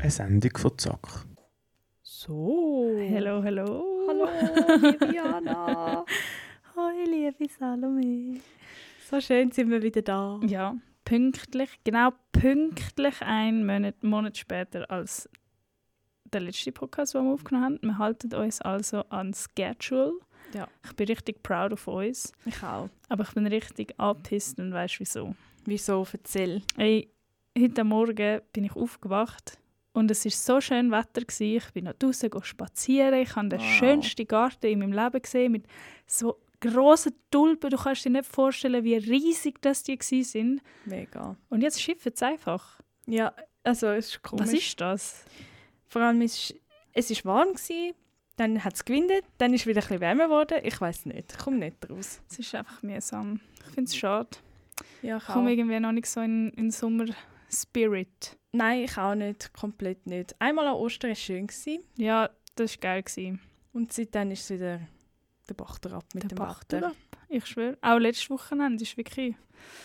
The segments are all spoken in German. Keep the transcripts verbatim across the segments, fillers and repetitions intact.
Eine Sendung von Zack. So. Hallo, hallo. Hallo, liebe Jana. Hoi, liebe Salome. So schön sind wir wieder da. Ja, pünktlich, genau pünktlich einen Monat, Monat später als der letzte Podcast, den wir aufgenommen haben. Wir halten uns also an Schedule. Ja. Ich bin richtig proud of uns. Ich auch. Aber ich bin richtig angepisst und weiss wieso. Wieso? Erzähl. Hey, heute Morgen bin ich aufgewacht und es war so schön Wetter gewesen. Ich bin noch draußen spazieren. Ich habe den Wow. schönsten Garten in meinem Leben gesehen mit so grossen Tulpen. Du kannst dir nicht vorstellen, wie riesig das die waren. Mega. Und jetzt schiffen es einfach. Ja, also es ist komisch. Was ist das? Vor allem ist es ist warm gewesen, dann hat es gewindet, dann ist es wieder ein bisschen wärmer geworden. Ich weiß nicht, ich komme nicht raus. Es ist einfach mühsam. Ich finde es schade. Ja, Ich komme irgendwie noch nicht so in den Sommer-Spirit. Nein, ich auch nicht, komplett nicht. Einmal an Ostern war es schön gewesen, Ja, das war geil gewesen. und seitdem ist es wieder der Bach ab mit Der dem Bach Wetter. ab. Ich schwöre. Auch letztes Wochenende ist wirklich...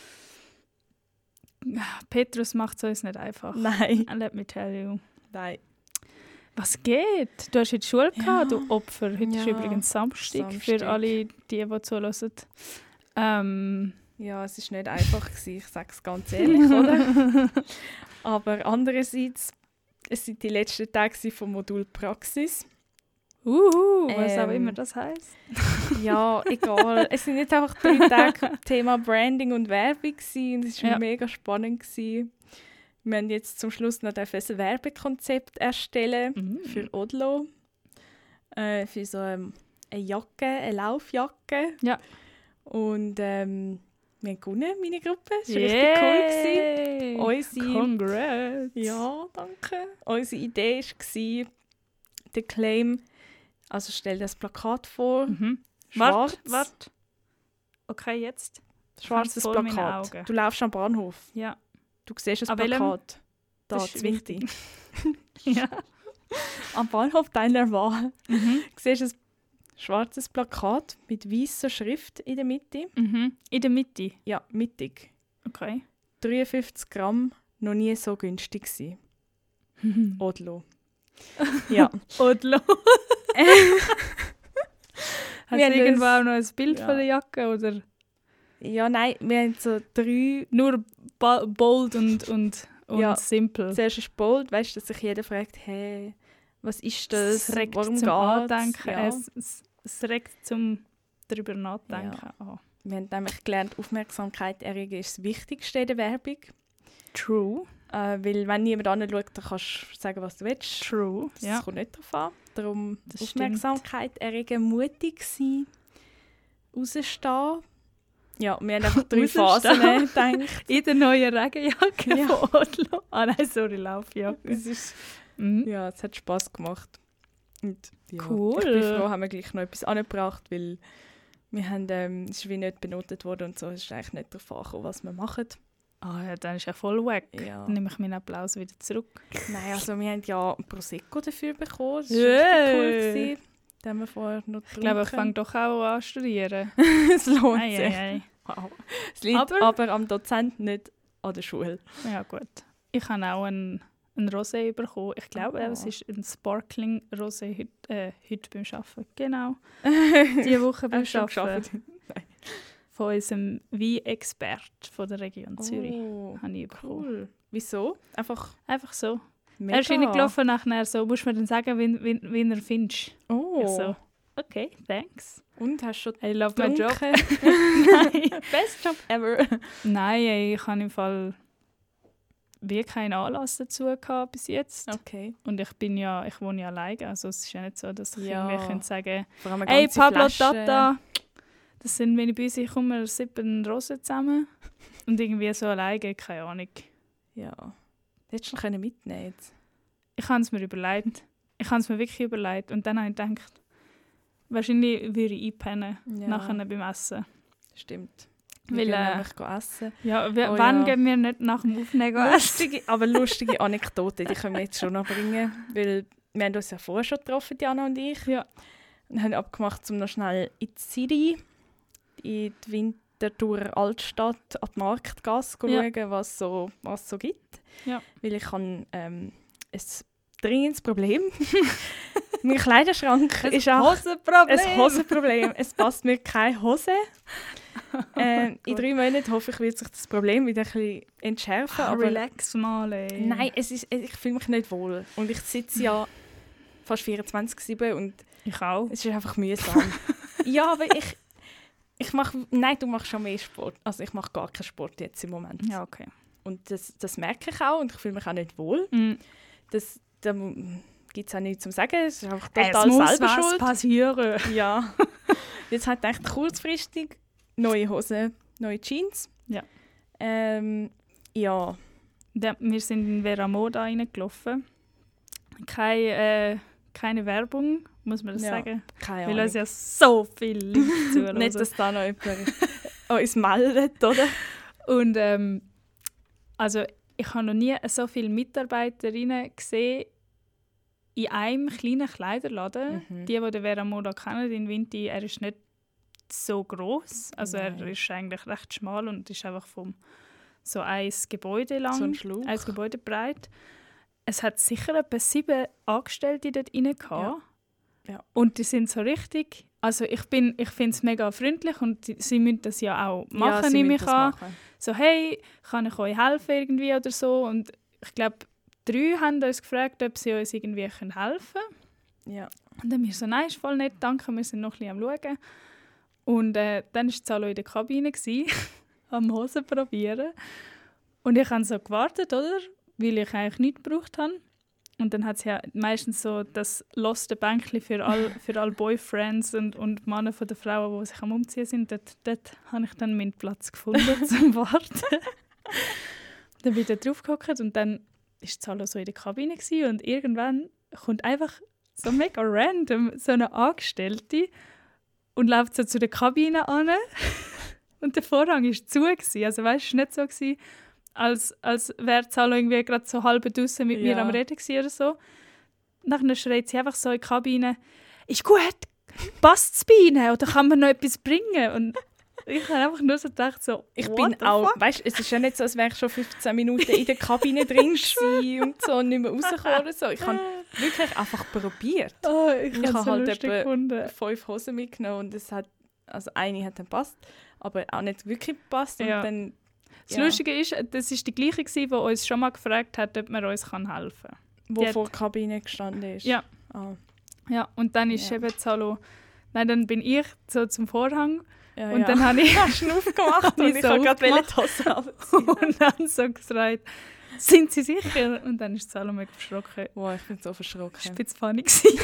Petrus macht es uns nicht einfach. Nein, Let me tell you. nein. Was geht? Du hast heute Schule Ja. gehabt, du Opfer. Heute ist Ja, übrigens Samstag, Samstag. für alle, die, die zuhören. Ähm, Ja, es war nicht einfach gewesen, ich sage es ganz ehrlich, oder? Aber andererseits, es waren die letzten Tage vom Modul Praxis. uhu, was auch Ähm, immer das heisst. Ja, egal. Es sind nicht einfach drei Tage Thema Branding und Werbung gewesen, und es war Ja. mega spannend gewesen. Wir haben jetzt zum Schluss noch ein Werbekonzept erstellen Mhm. für Odlo. Äh, für so ähm, eine Jacke, eine Laufjacke. Ja. Und ähm, wir haben gewonnen, meine Gruppe. Das war richtig cool gewesen. Yay! Unsere, Congrats! ja, danke. Unsere Idee war, der Claim, also stell das Plakat vor, Mhm. schwarz, Warte, warte. Okay, jetzt. schwarzes voll meine Plakat. Augen. Du laufst am Bahnhof, Ja. du siehst das An welchem? Plakat. Da, Das ist das Wichtige. ja. Am Bahnhof deiner Wahl. Mhm. Du siehst ein schwarzes Plakat mit weißer Schrift in der Mitte. Mhm. In der Mitte. Ja, mittig. Okay. dreiundfünfzig Gramm, noch nie so günstig gewesen. Odlo. Ja. Odlo. Hast Wir du haben irgendwo das- auch noch ein Bild ja. von der Jacke? Oder Ja, nein, wir haben so drei... nur ba- bold und, und, und Ja. simpel? Zuerst ist bold, weißt du, dass sich jeder fragt, hey, was ist das? Es regt Warum zum geht's? Andenken. Ja. Es, es, es regt zum darüber nachdenken. Ah. Wir haben nämlich gelernt, Aufmerksamkeit erregen ist das Wichtigste in der Werbung. True. Äh, weil wenn niemand anschaut, dann kannst du sagen, was du willst. True. Das Ja. kommt nicht darauf an. Darum Das Aufmerksamkeit erregen, mutig sein, rausstehen. Ja, wir haben einfach drei Phasen Rausstehen. gedacht. In der neuen Regenjacke Ja. von Odlo. Ah nein, sorry, Laufjacke. Es ist, Mhm. ja, es hat Spass gemacht. Und, ja, Cool. Ich bin froh, haben wir gleich noch etwas angebracht, weil wir haben, ähm, es ist wie nicht benotet worden und so. Es ist eigentlich nicht darauf angekommen, was wir machen. Ah ja, dann ist ja voll weg. Ja. Dann nehme ich meinen Applaus wieder zurück. Nein, also wir haben ja ein Prosecco dafür bekommen. Das war Yay. richtig cool gewesen. Den haben wir vorher noch Ich glaube, ich fange getrunken. doch auch an zu studieren. Es lohnt Ei, sich. ei, ei. Wow. Es liegt aber, Aber- aber am Dozent, nicht an der Schule. Ja gut. Ich habe auch einen, einen Rosé bekommen. Ich glaube, Ah. es ist ein Sparkling Rosé heute, äh, heute beim Arbeiten. Genau. Diese Woche beim Hast du schon Arbeiten. geschafft? Von unserem Wein-Expert von der Region Zürich. Oh, Habe ich bekommen. cool. Wieso? Einfach Einfach so. mega. Er ist reingelaufen nachher so, musst du mir dann sagen, wie, wie, wie er findest. Oh. Ich so, okay, thanks. Und hast du schon I love my job. getrunken? Nein. Best Job ever. Nein, ey, ich habe im Fall wie keinen Anlass dazu gehabt bis jetzt. Okay. Und ich bin ja, ich wohne ja alleine, also es ist ja nicht so, dass ich Ja. irgendwie könnte sagen, Vor allem eine hey ganze Pablo, Flasche. Tata, das sind meine Büsi, ich komme sieben Rosen zusammen. Und irgendwie so alleine, keine Ahnung. Ja. Hättest du noch können mitnehmen jetzt? Ich habe es mir überlegt. Ich habe es mir wirklich überlegt. Und dann habe ich gedacht, wahrscheinlich würde ich einpennen, Ja. nachher beim Essen. Stimmt. Weil, Wir gehen äh, nämlich go essen. Ja, w- Oh wann ja. gehen wir nicht nach dem Aufnehmen essen? Lustige, aber lustige Anekdoten, die können wir jetzt schon noch bringen. Weil wir haben uns ja vorher schon getroffen, Diana und ich. Ja. Und haben abgemacht, um noch schnell in die City, in die Winterthur Altstadt, an die Marktgasse zu Ja. schauen, was so, was so gibt. Ja. Weil ich habe ähm, ein dringendes Problem. Mein Kleiderschrank Ein ist auch Hosenproblem. ein Hosenproblem. Es passt mir keine Hose. äh, in drei Monaten hoffe ich, wird sich das Problem wieder ein bisschen entschärfen. Ah, aber relax mal, ey. nein, es ist, ich fühle mich nicht wohl. Und ich sitze ja fast vierundzwanzig sieben und Ich auch. es ist einfach mühsam. Ja, aber ich, ich mache... Nein, du machst schon mehr Sport. Also ich mache gar keinen Sport jetzt im Moment. Ja, okay. Und das, das merke ich auch und ich fühle mich auch nicht wohl. Mm. Das, da gibt es auch nichts zu sagen. Es ist einfach Es total muss selber was schuld. passieren. Ja. Jetzt halt echt kurzfristig neue Hosen, neue Jeans. Ja. Ähm, ja. Ja, wir sind in Veramoda reingelaufen. Keine, äh, keine Werbung, muss man das Ja, sagen. Keine Weil Ahnung. uns ja so viele Leute zuhören. Nicht, dass da noch jemand uns meldet, oder? Und ähm, also ich habe noch nie so viele Mitarbeiterinnen gesehen in einem kleinen Kleiderladen. Mhm. Die, die den Veramoda kennen, in Vinti, er ist nicht so gross. Also Nein. er ist eigentlich recht schmal und ist einfach vom so ein Gebäude lang, So ein Schlauch. ein Gebäude breit. Es hat sicher etwa sieben Angestellte dort rein gehabt. Ja. Ja. Und die sind so richtig... Also ich, bin, ich finde es mega freundlich und die, sie müssen das ja auch machen, ja, sie nehme müssen ich das an. machen. So, hey, kann ich euch helfen irgendwie oder so? Und ich glaube, drei haben uns gefragt, ob sie uns irgendwie helfen können. Ja. Und dann wir so, nein, ist voll nett, danke, wir sind noch ein bisschen am Schauen. Und äh, dann war Salo in der Kabine, am Hosen probieren. Und ich habe so gewartet, oder? Weil ich eigentlich nichts gebraucht habe. Und dann hat es ja meistens so das loste Bänkchen für alle für all Boyfriends und, und Männer von den Frauen, die sich am Umziehen sind. Dort, dort habe ich dann meinen Platz gefunden zum Warten. Dann bin ich da drauf gehockt und dann war Salo so in der Kabine gewesen, und irgendwann kommt einfach so mega random so eine Angestellte und läuft so zu der Kabine an. Und der Vorhang war zu. Gewesen. Also weißt, es war nicht so, gewesen, als, als wäre Salo irgendwie gerade so halb draussen mit Ja. mir am Reden gewesen oder so. Nachher schreit sie einfach so in die Kabine, «Ist gut, passt es bei Ihnen oder kann man noch etwas bringen?» Und ich habe einfach nur so gedacht, so, Ich «What bin the auch, fuck?» weißt, es ist ja nicht so, als wäre ich schon fünfzehn Minuten in der Kabine drin gewesen und so und nicht mehr rausgekommen oder so. Ich habe wirklich einfach probiert. Oh, ich Ich habe habe so halt lustig etwa gefunden. fünf Hosen mitgenommen und es hat, also eine hat dann gepasst, aber auch nicht wirklich gepasst. Und Ja. dann, Das ja, Lustige ist, das war die gleiche, die uns schon mal gefragt hat, ob man uns helfen kann. wo die hat- vor der Kabine gestanden ist. Ja. Ah. Ja, und dann ist Ja. eben Salo, nein, dann bin ich so zum Vorhang Ja, und ja. dann habe ich hast du ihn aufgemacht Habe und ich ich so habe gerade aufgemacht. die Hose abziehen. und dann so gesagt, «Sind Sie sicher?» Und dann ist Salo mega verschrocken. Wow, ich bin so Das war verschrocken. ein bisschen funny gewesen.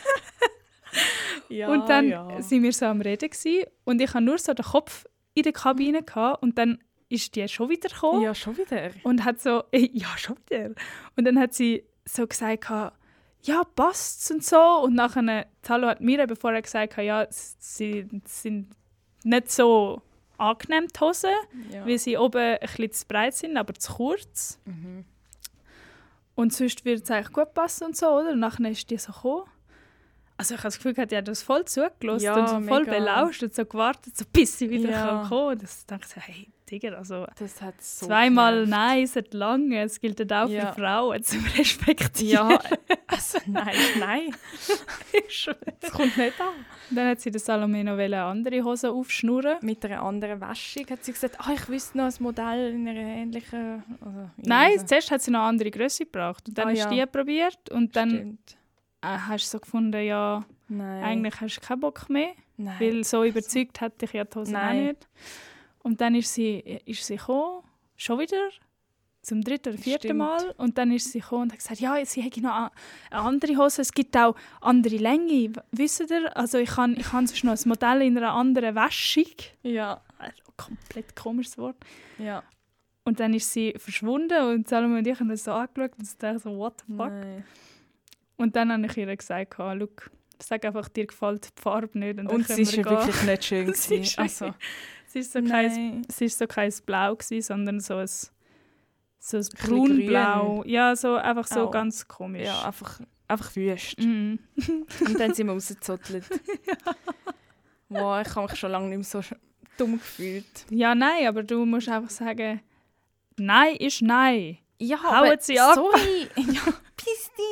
Ja, Und dann ja. sind wir so am Reden gewesen, und ich hatte nur so den Kopf in der Kabine gehabt, und dann ist die schon wieder gekommen Ja, schon wieder. und hat so, äh, ja, schon wieder. Und dann hat sie so gesagt, gehabt, ja, passt's und so. Und nachher, Salo hat mir eben vorher gesagt, ja, sie sind nicht so angenehm, die Hosen, Ja. weil sie oben ein bisschen zu breit sind, aber zu kurz. Mhm. Und sonst würde es eigentlich gut passen und so, oder? Und nachher ist die so gekommen. Also ich habe das Gefühl, die hat das voll zugelassen Ja, und so voll mega. belauscht und so gewartet, so bis sie wieder Ja. kann kommen. Das dachte ich so, hey, Digga, also Das hat so zweimal genervt. Nein ist lange. Es gilt auch Ja. für Frauen zum Respektieren. Ja, also nein, nein. Das kommt nicht an. Dann hat sie der Salome noch eine andere Hose aufschnurren. Mit einer anderen Wäschung hat sie gesagt, ah, ich wüsste noch ein Modell in einer ähnlichen... Also, Nein, irgendwie zuerst hat sie noch eine andere Größe gebraucht. Und dann Ah, hast du ja. die probiert und so. dann Stimmt. äh, hast du so gefunden, ja, Nein. eigentlich hast du keinen Bock mehr. Nein. Weil so überzeugt hat dich ja die Hose auch Nein. nicht. Und dann ist sie, ist sie gekommen, schon wieder, zum dritten oder vierten Stimmt. Mal. Und dann ist sie gekommen und hat gesagt, ja, sie hätte noch eine eine andere Hose, es gibt auch andere Länge. W- Wisst ihr, also ich habe ich habe sonst noch ein Modell in einer anderen Wäschung. Ja, Also, komplett komisches Wort. ja. Und dann ist sie verschwunden und Salome und ich haben das so angeschaut und ich dachte so, what the fuck? Nein. Und dann habe ich ihr gesagt, oh, look, sag einfach, dir gefällt die Farbe nicht. Und, dann Und können es wir war ja gehen. wirklich nicht schön. Sie gewesen. ist Also, Es war so kein, nein. es ist so kein Blau, gewesen, sondern so ein, so ein bisschen braunblau. Ja, so einfach so Auch. ganz komisch. Ja, einfach, einfach wüst. Mhm. Und dann sind wir rausgezottelt. Wow, ich habe mich schon lange nicht mehr so sch- dumm gefühlt. Ja, nein, aber du musst einfach sagen, Nein ist Nein. Ja, Hauen Sie ab. sorry. Ja, piss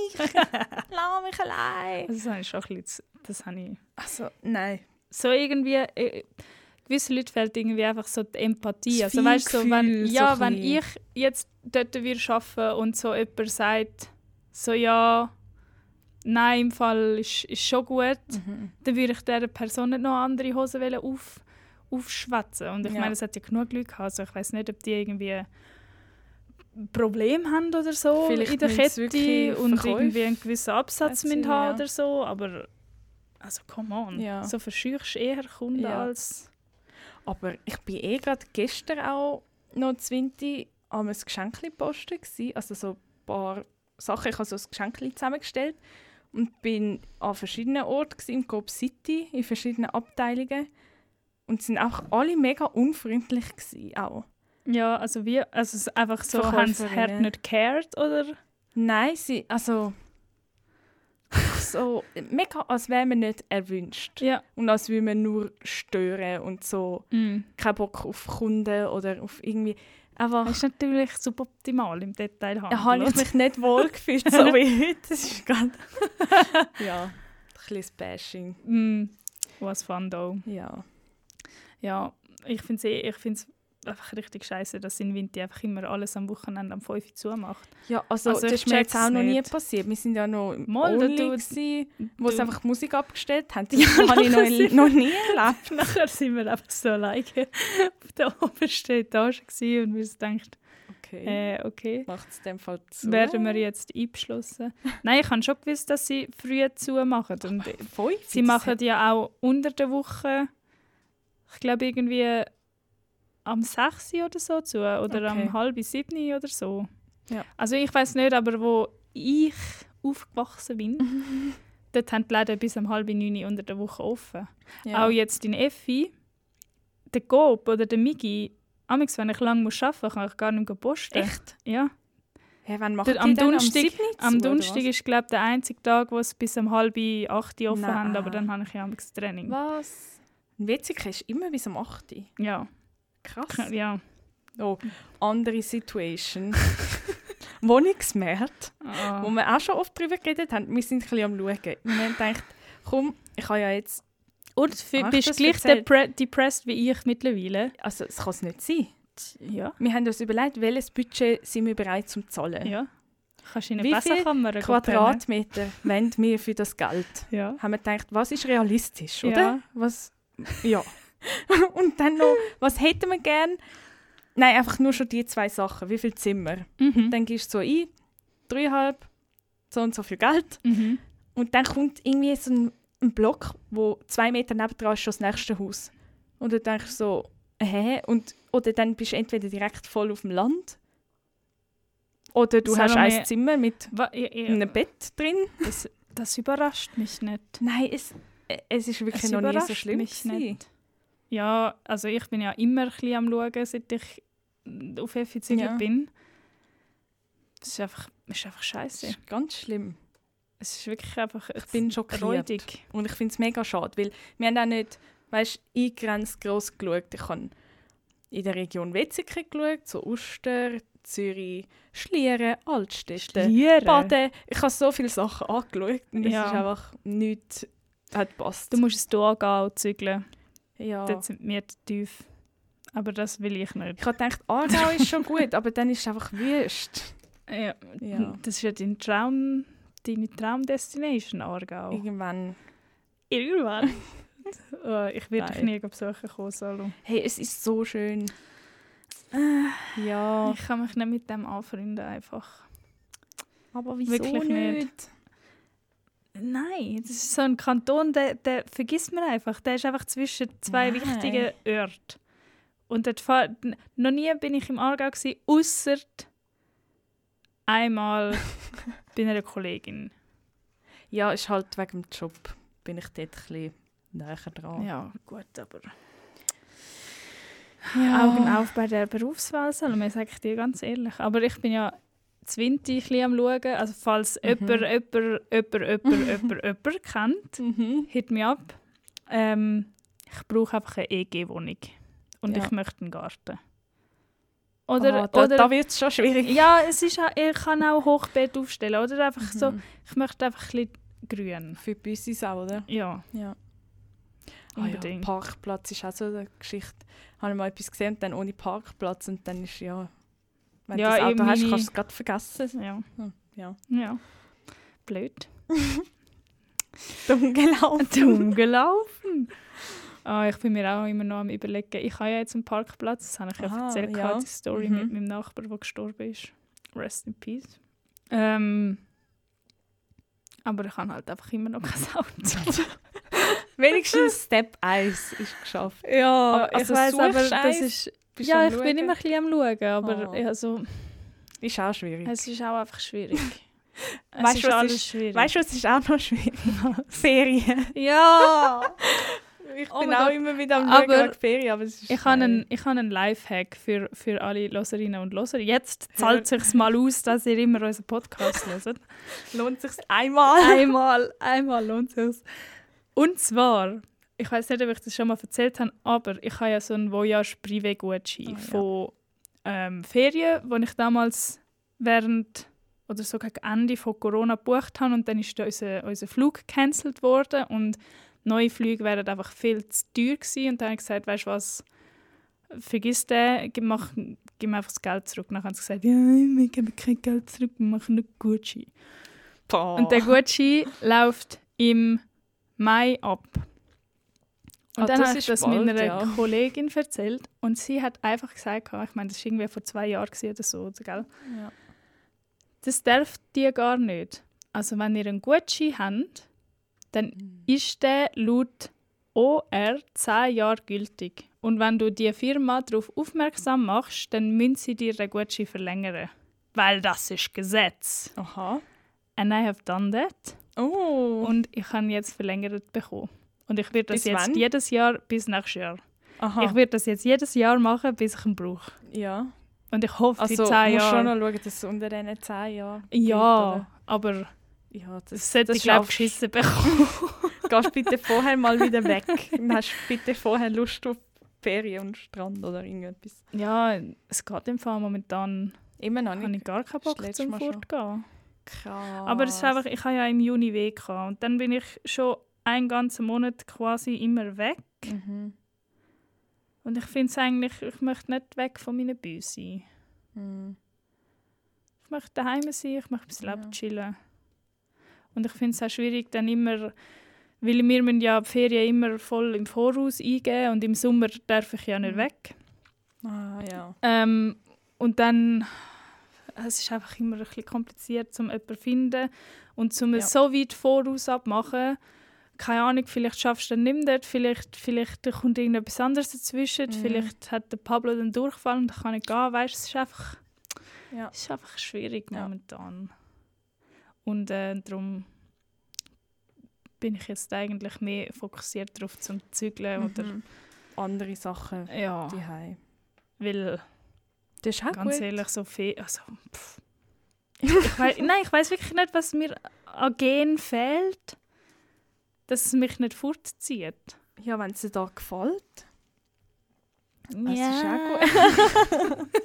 mich! Lass mich allein! Also das habe ich schon ein bisschen, das habe ich... Also, nein. So irgendwie... Äh, gewisse Leute fehlt irgendwie einfach so die Empathie. Das Also weißt so, wenn, Feingefühl, ja, so wenn ein bisschen. ich jetzt dort würde arbeiten und so jemand sagt, so ja, nein, im Fall ist, ist schon gut, Mhm. dann würde ich dieser Person nicht noch andere Hosen wollen auf, aufschwätzen. Und ich Ja. meine, es hat ja genug Leute gehabt. Also ich weiß nicht, ob die irgendwie ein Problem haben oder so Vielleicht in der müssen sie Kette wirklich und Verkäufe irgendwie einen gewissen Absatz erzielen, müssen haben ja. oder so. Aber also come on, Ja. so verscheuchst du eher Kunden Ja. als... Aber ich bin eh gerade gestern auch noch zwanzig an einem Geschenkli posten gsi, also so ein paar Sachen. Ich habe so ein Geschenkli zusammengestellt und bin an verschiedenen Orten gsi, im Coop City, in verschiedenen Abteilungen. Und sie sind auch alle mega unfreundlich gsi, auch. Ja, also wie, also es ist einfach so, haben sie Verkäuferinnen. hart nicht cared, oder? Nein, sie, also so mega, als wäre man nicht erwünscht. Ja. Und als würde man nur stören und so Mm. keinen Bock auf Kunden oder auf irgendwie einfach... Das ist natürlich suboptimal im Detail. Da habe ich mich nicht wohl gefühlt, so wie heute. Das ist gerade... ja, ein bisschen das Bashing. Mm. Was fun, though. Ja. Ja, ich finde es eh, ich find's einfach richtig scheiße, dass in Winti einfach immer alles am Wochenende am fünf Uhr zumacht. Ja, also, Also das ich ist mir jetzt check's auch noch nie nicht. passiert. Wir sind ja noch im Mal, da Only, du- gewesen, wo sie du- einfach Musik abgestellt haben. Das Ja, habe ich nachher sind- noch, noch nie erlebt. Nachher sind wir einfach so alleine auf der obersten Etage gewesen und wir haben gedacht, Okay. äh, okay, Macht es in dem Fall zu? werden wir jetzt einbeschlossen. Nein, ich habe schon gewusst, dass sie früh zumachen. Und Fünf? sie machen ja auch unter der Woche, ich glaube irgendwie am sechs Uhr oder so zu oder Okay. am halb sieben oder so. Ja. Also ich weiß nicht, aber wo ich aufgewachsen bin, dort haben die Läden bis um halb neun unter der Woche offen. Ja. Auch jetzt in Effi, der Coop oder der Migi, amigs, wenn ich lange muss arbeiten muss, kann ich gar nicht mehr posten. Echt? Ja. Hey, wann macht Der, die am denn? Donnerstag, siebten zu, am oder Donnerstag was? ist glaube der einzige Tag, wo es bis um halb acht Uhr offen Nein. haben, aber dann habe ich ja amigs Training. Was? Ein Wetzig ist immer bis um acht Uhr. Ja. Krass. Ja. Oh, andere Situation. Wohnungsmarkt, Ah. wo wir auch schon oft darüber geredet haben. Wir sind ein bisschen am Schauen. Wir haben gedacht, komm, ich habe ja jetzt... Und für, Habe ich bist du das gleich erzählt? depre depressed wie ich mittlerweile? Also, es kann es nicht sein. Ja. Wir haben uns überlegt, welches Budget sind wir bereit zu zahlen. Ja. Kannst du in eine Wie viel Besserkammer gehen Quadratmeter wollen wir für das Geld? pennen? Ja. Haben wir gedacht, was ist realistisch, oder? Ja. Was, ja. Und dann noch, was hätten wir gern? Nein, einfach nur schon die zwei Sachen. Wie viele Zimmer? Mhm. Dann gehst du so ein, dreieinhalb, so und so viel Geld. Mhm. Und dann kommt irgendwie so ein, ein Block, wo zwei Meter nebendran ist schon das nächste Haus. Und du denkst so, hä? Und, oder dann bist du entweder direkt voll auf dem Land. Oder du hast Salome, ein Zimmer mit Wa- ja, ja. einem Bett drin. Das, das überrascht mich nicht. Nein, es, es ist wirklich Es noch nie so überrascht schlimm mich gewesen. nicht. Ja, also ich bin ja immer ein bisschen am Schauen, seit ich auf Effi gezügelt Ja. bin. Es ist einfach, es ist einfach Das scheiße. ist ganz schlimm. Es ist wirklich einfach Ich bin schockiert. räudig. Und ich finde es mega schade, weil wir haben auch nicht, weißt, eingegrenzt gross geschaut. Ich habe in der Region Wetzikon geschaut, so Uster, Zürich, Schlieren, Altstädte, Schlieren? Baden. Ich habe so viele Sachen angeschaut und es Ja. ist einfach nichts, hat passt. Du musst es hier gehen und zügeln. Ja. Dort sind wir zu tief. Aber das will ich nicht. Ich habe gedacht, Aargau ist schon gut, aber dann ist es einfach wüst. Ja. Ja. Das ist ja dein Traum, deine Traumdestination, Aargau. Irgendwann. Irgendwann. Oh, ich werde dich Nein. nie besuchen kommen, Salo. Hey, es ist so schön. Äh, Ja, Ich kann mich nicht mit dem anfreunden einfach. aber wieso wirklich nicht. nicht? Nein, das ist so ein Kanton, der, der vergisst man einfach. Der ist einfach zwischen zwei Nein. wichtigen Orten. Und dort fahr, n- noch nie bin ich im Aargau gsi, ausser einmal bei einer Kollegin. Ja, ist halt wegen dem Job bin ich dort ein bisschen näher dran. Ja, gut, aber Ja. Augen auf bei der Berufswahl, Salome, sage ich dir ganz ehrlich. Aber ich bin ja Zwinti ein bisschen am Schauen. Also falls Mhm. jemand, jemand, jemand, jemand, jemand, jemand kennt, Mhm. hit me up. Ähm, ich brauche einfach eine E G-Wohnung. Und Ja. ich möchte einen Garten. Oder, oh, da, oder, da wird es schon schwierig. ja, es ist auch, ich kann auch Hochbeet aufstellen. Oder einfach Mhm. so, ich möchte einfach ein bisschen grün. Für die Büsis auch, oder? Ja, Ja. Ah, ja, unbedingt. Parkplatz ist auch so eine Geschichte. Habe ich mal etwas gesehen und dann ohne Parkplatz und dann ist ja... Wenn Ja, du das Auto eben hast, meine- kannst du es gerade vergessen. Ja. Hm, ja. ja. Blöd. Dumm gelaufen. Dumm gelaufen. Ah, ich bin mir auch immer noch am überlegen. Ich habe ja jetzt einen Parkplatz, das habe ich ja Aha, erzählt, ja. die Story Mhm. mit meinem Nachbar, der gestorben ist. Rest in peace. Ähm, aber ich habe halt einfach immer noch kein Auto. Wenigstens Step eins ist geschafft. ja, Aber, also ich weiss, aber suchst du das eins? ist... Bist Ja, du am ich bin Schauen? immer ein bisschen am Schauen, aber Oh. also, Ist auch schwierig. es ist auch einfach schwierig. Es Weißt ist du, was alles ist- schwierig. Weißt du, es ist auch noch schwierig? Ferien. Ja! Ich Oh bin mein auch Gott. immer wieder am Aber Schauen wegen Ferien, aber es ist Ich habe geil. einen, ich habe einen Lifehack für, für alle Loserinnen und Loser. Jetzt zahlt es sich mal aus, dass ihr immer unseren Podcast hört. Lohnt sich einmal? Einmal, einmal lohnt es sich. Und zwar, ich weiß nicht, ob ich das schon mal erzählt habe, aber ich habe ja so einen Voyage Privé-Gutschein Ah, ja. von ähm, Ferien, die ich damals während oder so gegen Ende von Corona gebucht habe und dann ist da unser, unser Flug gecancelt worden und neue Flüge wären einfach viel zu teuer gewesen. Und dann habe ich gesagt, weißt du was, vergiss den, gib, mach, gib mir einfach das Geld zurück. Und dann haben sie gesagt, ja, wir geben kein Geld zurück, wir machen einen Gutschein. Boah. Und der Gutschein läuft im Mai ab. Und Ah, dann das habe ich ist das bald, meiner ja. Kollegin erzählt und sie hat einfach gesagt, ich meine, das war irgendwie vor zwei Jahren oder so, oder, gell? Ja. Das darf die gar nicht. Also wenn ihr einen Gutschein habt, dann ist der laut O R zehn Jahre gültig. Und wenn du die Firma darauf aufmerksam machst, dann müssen sie dir den Gutschein verlängern. Weil das ist Gesetz. Aha. And I have done that. Oh. Und ich habe jetzt verlängert bekommen. Und ich werde das Bis jetzt wann? jedes Jahr bis nächstes Jahr. Aha. Ich werde das jetzt jedes Jahr machen, bis ich ihn brauche. ja. Und ich hoffe, Also die zehn musst schon Jahre. noch schauen, dass es unter diesen zehn Jahren Ja, geht, aber oder? Ja, das, das sollte das ich glaube schaffst du. geschissen bekommen. Gehst bitte vorher mal wieder weg. Dann hast du bitte vorher Lust auf Ferien und Strand oder irgendetwas. Ja, es geht im Fall momentan. Immer noch Habe nicht. ich gar keinen Bock Das letzte zum Mal schon. Fortgehen. Krass. Aber es ist einfach, ich habe ja im Juni Weg gehabt. Und dann bin ich schon einen ganzen Monat quasi immer weg. Mhm. Und ich finde es eigentlich, ich möchte nicht weg von meinen Büsi. Mhm. Ich möchte daheim sein, ich möchte ein bisschen Ja. chillen. Und ich finde es auch schwierig, dann immer, weil wir müssen ja die Ferien immer voll im Voraus eingeben und im Sommer darf ich ja nicht Mhm. weg. Ah, ja. Ähm, und dann, es ist einfach immer ein bisschen kompliziert, um jemanden zu finden und um Ja. es so weit voraus abmachen. Keine Ahnung, vielleicht schaffst du dann nicht mehr dort, vielleicht, vielleicht kommt irgendetwas anderes dazwischen, Mhm. vielleicht hat der Pablo den Durchfall und dann kann ich gehen, weißt, es ist einfach, Ja. es ist einfach schwierig Ja. momentan. Und äh, darum bin ich jetzt eigentlich mehr fokussiert darauf zum Zügeln oder Mhm. Andere Sachen ja, daheim. weil Das ist auch ganz gut. ehrlich so viel, also pff. ich weiss, nein, ich weiß wirklich nicht, was mir an Gen fehlt, dass es mich nicht fortzieht. Ja, wenn es dir da gefällt. Das ja. ist auch gut.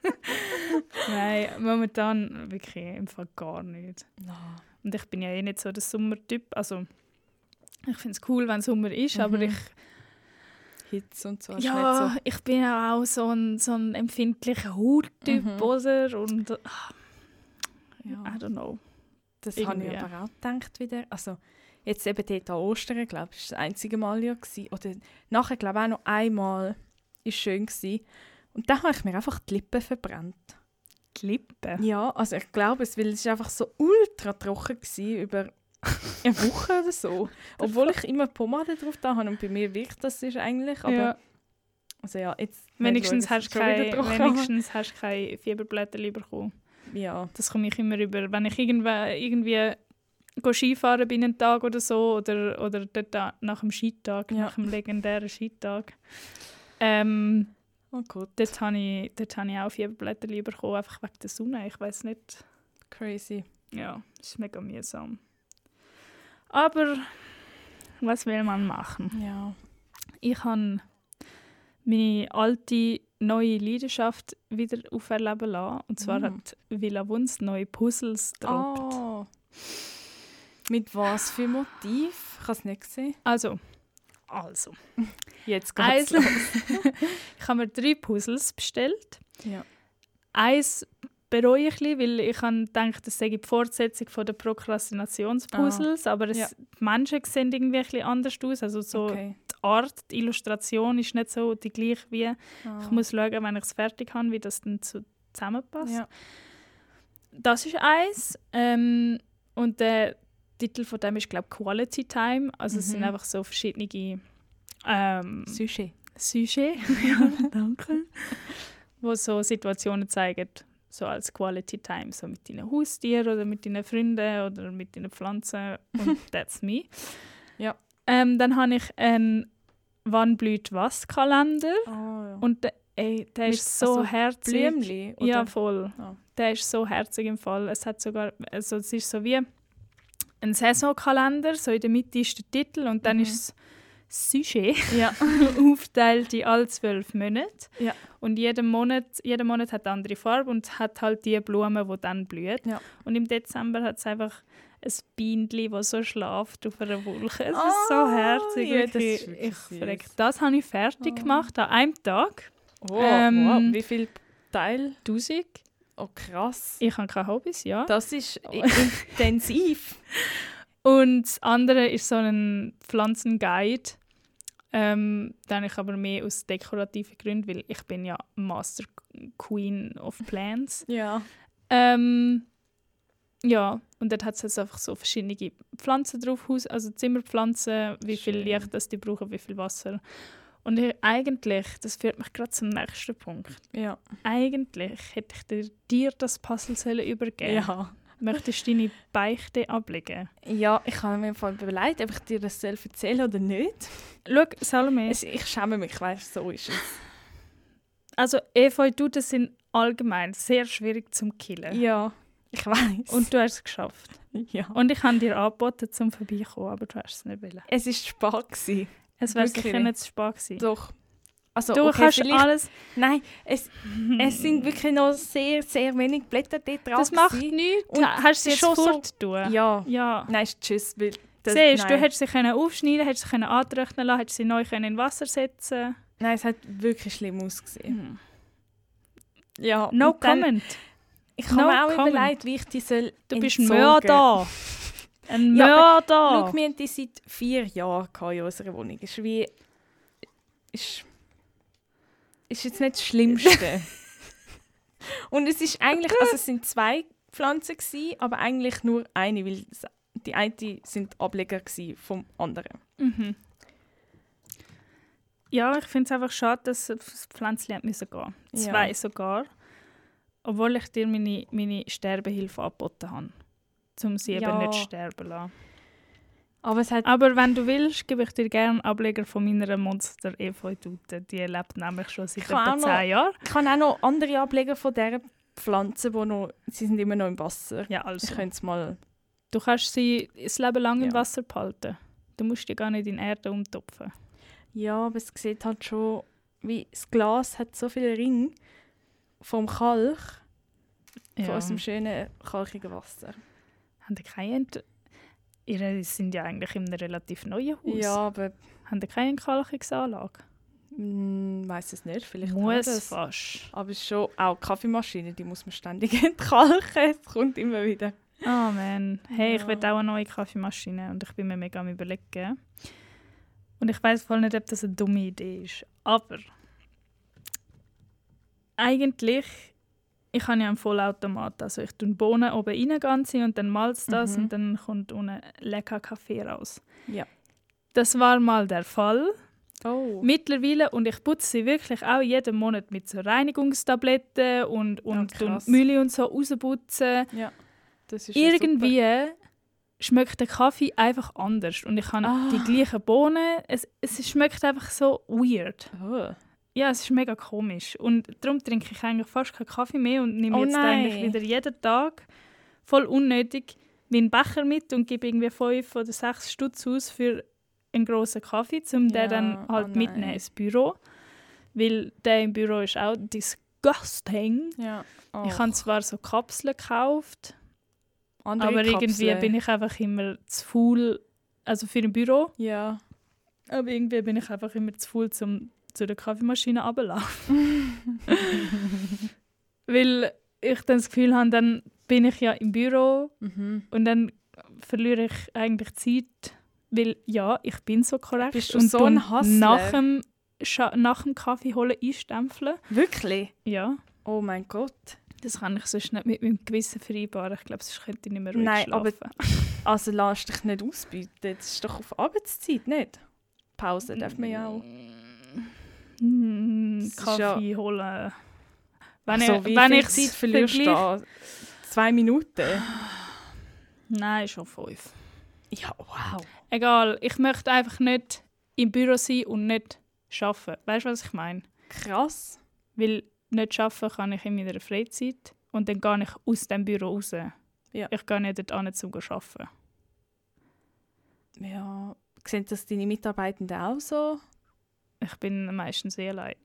Nein, momentan wirklich im Fall gar nicht. No. Und ich bin ja eh nicht so der Sommertyp. Also, ich finde es cool, wenn Sommer ist, aber Mhm. ich, Hitze und so. ist ja, nicht ich bin ja auch so ein, so ein empfindlicher Hauttyp, Mhm. oder? Und ah, so. Ja. I don't know. Das habe ich Irgendwie. aber auch gedacht wieder. Also, jetzt eben dort an Ostern, glaube ich, war das einzige Mal ja. Gewesen. Oder nachher, glaube ich, auch noch einmal war schön. Gewesen. Und dann habe ich mir einfach die Lippen verbrannt. Die Lippen? Ja, also ich glaube es, weil es ist einfach so ultra trocken war über eine Woche oder so. Obwohl ich immer Pomade drauf da habe und bei mir wirkt das ist eigentlich. Aber Ja. also ja, jetzt Wenigstens schauen, hast es du ist schon wieder keine, trocken. wenigstens hast du keine Fieberblätter bekommen. Ja, Das komme ich immer über. Wenn ich irgendwie, irgendwie go Skifahren bin einen Tag oder so, oder, oder dort da- nach dem Skitag, Ja. nach dem legendären Skitag, ähm, oh gut, dort habe ich, dort habe ich auch Fieberblätter bekommen, einfach wegen der Sonne. Ich weiß nicht. crazy. Ja, es ist mega mühsam. Aber was will man machen? Ja. Ich habe meine alte neue Leidenschaft wieder auferleben lassen. Und zwar Mm. hat Villa Wuns neue Puzzles gedroppt. Oh. Mit was für Motiv? Ich habe es nicht gesehen. Also, also. Jetzt geht's Eins- los. Ich habe mir drei Puzzles bestellt. Ja. Eins bereue ich ein bisschen, weil ich habe gedacht, das sei die Fortsetzung von der Prokrastinationspuzzles, aber es, Ja. die Menschen sehen irgendwie ein bisschen anders aus. Also so Okay. die Art, die Illustration ist nicht so die gleiche wie. Ah. Ich muss schauen, wenn ich es fertig habe, wie das dann so zusammenpasst. Ja. Das ist eins. Ähm, und der Titel von dem ist, glaube ich, Quality Time. Also es Mhm. sind einfach so verschiedene ähm, Sushi. Sujets, ja, danke, wo so Situationen zeigen, so als Quality Time, so mit deinen Haustieren oder mit deinen Freunden oder mit deinen Pflanzen und that's me. Ja. Ähm, dann habe ich einen «Wann blüht was» Kalender Oh, ja. und der, ey, der Mit- ist so also herzig. Blümli? Oder? Ja, voll. Ah. Der ist so herzig im Fall. Es hat sogar, also es ist so wie ein Saisonkalender, so in der Mitte ist der Titel und dann Mhm. ist das Sujet Ja. aufteilt in alle zwölf Monate. Ja. Und jeden Monat, jeder Monat hat eine andere Farbe und hat halt die Blume, die dann blüht. Ja. Und im Dezember hat es einfach ein Bienchen, das so schläft auf einer Wolke. Es ist so Oh, herzig. ja, das wirklich. ist wirklich ich süß. verreck. Das habe ich fertig Oh. gemacht an einem Tag. Oh, Ähm, wow. Wie viel Teil? tausend. Oh, krass. Ich habe keine Hobbys, ja. Das ist i- intensiv. Und das andere ist so ein Pflanzenguide. Ähm, den ich aber mehr aus dekorativen Gründen, weil ich bin ja Master Queen of Plants. Ja. Ähm, ja, und dort hat es jetzt einfach so verschiedene Pflanzen drauf, Haus- also Zimmerpflanzen, wie viel Schön. Licht das die brauchen, wie viel Wasser. Und ich, eigentlich, das führt mich gerade zum nächsten Punkt. Ja. Eigentlich hätte ich dir, dir das Puzzle sollen übergeben. Ja. Möchtest du deine Beichte ablegen? Ja, ich habe mir voll überlegt, ob ich dir das soll erzählen oder nicht. Schau, Salome, Es, ich schäme mich, weißt du, so ist es. also Efeututen sind allgemein sehr schwierig zum killen. Ja, ich weiß. Und du hast es geschafft. ja. Und ich habe dir angeboten, zum vorbeikommen, aber du hast es nicht wollen. Es war spät. gewesen. Es wäre Wirklich sicher nicht. nicht zu spät gewesen. Doch. Also, Du okay, kannst vielleicht- alles... Nein, es, es sind wirklich noch sehr, sehr wenig Blätter dort dran. Das macht gewesen. nichts. Und Hast du sie jetzt schon so- forttun? Ja. Ja. Nein, ist tschüss. Weil das, Siehst du, nein. du hättest sie können aufschneiden, hättest sie können antrocknen lassen, hättest sie neu können in Wasser setzen. Nein, es hat wirklich schlimm ausgesehen. Hm. Ja, No und dann- comment. Ich habe No mir auch comment. überlegt, wie ich die soll Du bist ein entsorgen. Mörder. Ein Ja, Mörder. Schau, wir haben die seit vier Jahren in unserer Wohnung. Ist wie... Ist, ist jetzt nicht das Schlimmste. Und es ist eigentlich... Also es sind zwei Pflanzen gewesen, aber eigentlich nur eine, weil es- die eine sind Ableger gewesen vom anderen. Mhm. Ja, ich finde es einfach schade, dass das Pflänzchen hat müssen gehen. Ja. Zwei sogar. Obwohl ich dir meine, meine Sterbehilfe angeboten habe. Um sie Ja. eben nicht sterben zu lassen. Aber es hat... Aber wenn du willst, gebe ich dir gerne Ableger von meiner Monster Efeutute. Die lebt nämlich schon seit Ich kann etwa auch noch- zehn Jahren. Ich habe auch noch andere Ableger von dieser Pflanze, die noch... Sie sind immer noch im Wasser. Ja, also. Ich könnte es mal... Du kannst sie das Leben lang im Ja. Wasser behalten. Du musst die gar nicht in Erde umtopfen. Ja, aber es sieht halt schon... Wie das Glas hat so viele Ringe vom Kalk, von unserem schönen, kalkigen Wasser. Haben die keine Ent Ihr sind ja eigentlich in einem relativ neuen Haus. Ja, aber... Haben die keine Entkalkungsanlage? Ich weiß es nicht, vielleicht haben Muss das. fast. Aber es ist schon auch die Kaffeemaschine, die muss man ständig entkalken. Es kommt immer wieder. Oh man. Hey, ich Ja. will auch eine neue Kaffeemaschine und ich bin mir mega am überlegen. Und ich weiß voll nicht, ob das eine dumme Idee ist. Aber eigentlich, ich habe ja einen Vollautomat. Also ich tue Bohnen oben rein ganze und dann malzt das Mhm. und dann kommt unten lecker Kaffee raus. Ja. Das war mal der Fall. Oh. Mittlerweile, und ich putze sie wirklich auch jeden Monat mit so Reinigungstabletten und, und, Ja, und krass. Mühle und so rausputzen. Ja. Das ist ja Irgendwie schmeckt der Kaffee einfach anders. Und ich habe Ah. die gleichen Bohnen. Es, es schmeckt einfach so weird. super. Oh. Ja, es ist mega komisch. Und darum trinke ich eigentlich fast keinen Kaffee mehr und nehme Oh jetzt nein. eigentlich wieder jeden Tag voll unnötig meinen Becher mit und gebe irgendwie fünf oder sechs Stutz aus für einen grossen Kaffee, um Ja, den dann halt oh nein. mitnehmen ins Büro. Weil der im Büro ist auch disgusting. Ja. Oh. Ich habe zwar so Kapseln gekauft, Andere aber irgendwie Kapseln. bin ich einfach immer zu faul, also für ein Büro, Ja. aber irgendwie bin ich einfach immer zu faul, um zu der Kaffeemaschine runterzulaufen. Weil ich dann das Gefühl habe, dann bin ich ja im Büro Mhm. und dann verliere ich eigentlich Zeit, weil ja, ich bin so korrekt. Bist du und so ein tun Hustler? nach dem, Scha- nach dem Kaffee holen einstempeln. Wirklich? Ja, Oh mein Gott. das kann ich sonst nicht mit meinem Gewissen vereinbaren. Ich glaube, sonst könnte ich nicht mehr ruhig Nein, aber- schlafen. Also lass dich nicht ausbieten. Das ist doch auf Arbeitszeit, nicht? Pause darf man ja auch. Mm, Das ist Kaffee holen. Wenn Ach so, ich, wie wenn viel ich's Zeit verlierst du vergleich- da? Zwei Minuten? Nein, schon fünf. Ja, wow. Egal, ich möchte einfach nicht im Büro sein und nicht arbeiten. Weißt du, was ich meine? Krass. Weil nicht arbeiten kann ich in meiner Freizeit und dann gehe ich aus dem Büro raus. Ja. Ich gehe nicht dort hin, um zu arbeiten. Ja, sehen das deine Mitarbeitenden auch so? Ich bin meistens sehr allein.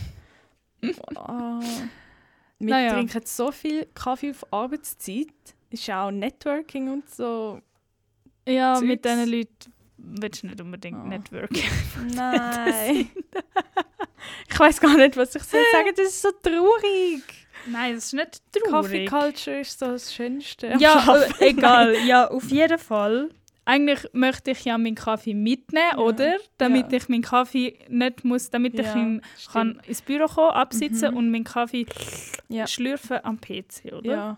Ah. Wir Naja. trinken so viel Kaffee auf Arbeitszeit. Ist ja auch Networking und so. Ja, Zeugs. mit diesen Leuten willst du nicht unbedingt Ah. networken. Nein. Ich weiß gar nicht, was ich soll sagen. Das ist so traurig. Nein, das ist nicht Coffee traurig. Culture ist so das Schönste. am Ja, Arbeiten. äh, egal. Ja, auf jeden Fall. Eigentlich möchte ich ja meinen Kaffee mitnehmen, Ja. oder? Damit Ja. ich meinen Kaffee nicht muss, damit ich Ja, ihn stimmt. kann ins Büro kommen, absitzen Mhm. und meinen Kaffee Ja. schlürfen am P C, oder? Ja.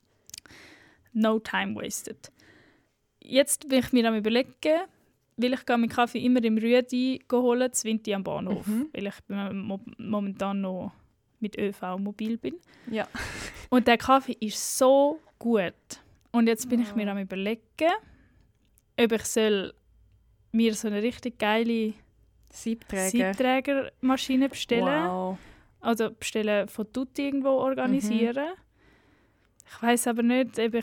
No time wasted. Jetzt bin ich mir am überlegen, weil ich gehe meinen Kaffee immer im Rüedi holen, Zwinti am Bahnhof, Mhm. weil ich mo- momentan noch mit ÖV mobil bin. Ja. Und der Kaffee ist so gut. Und jetzt bin ich Ja. mir am überlegen, ob ich soll mir so eine richtig geile Siebträger. Siebträgermaschine bestellen. Wow. Also bestellen von Tutti irgendwo organisieren. Ich weiß aber nicht, ob ich...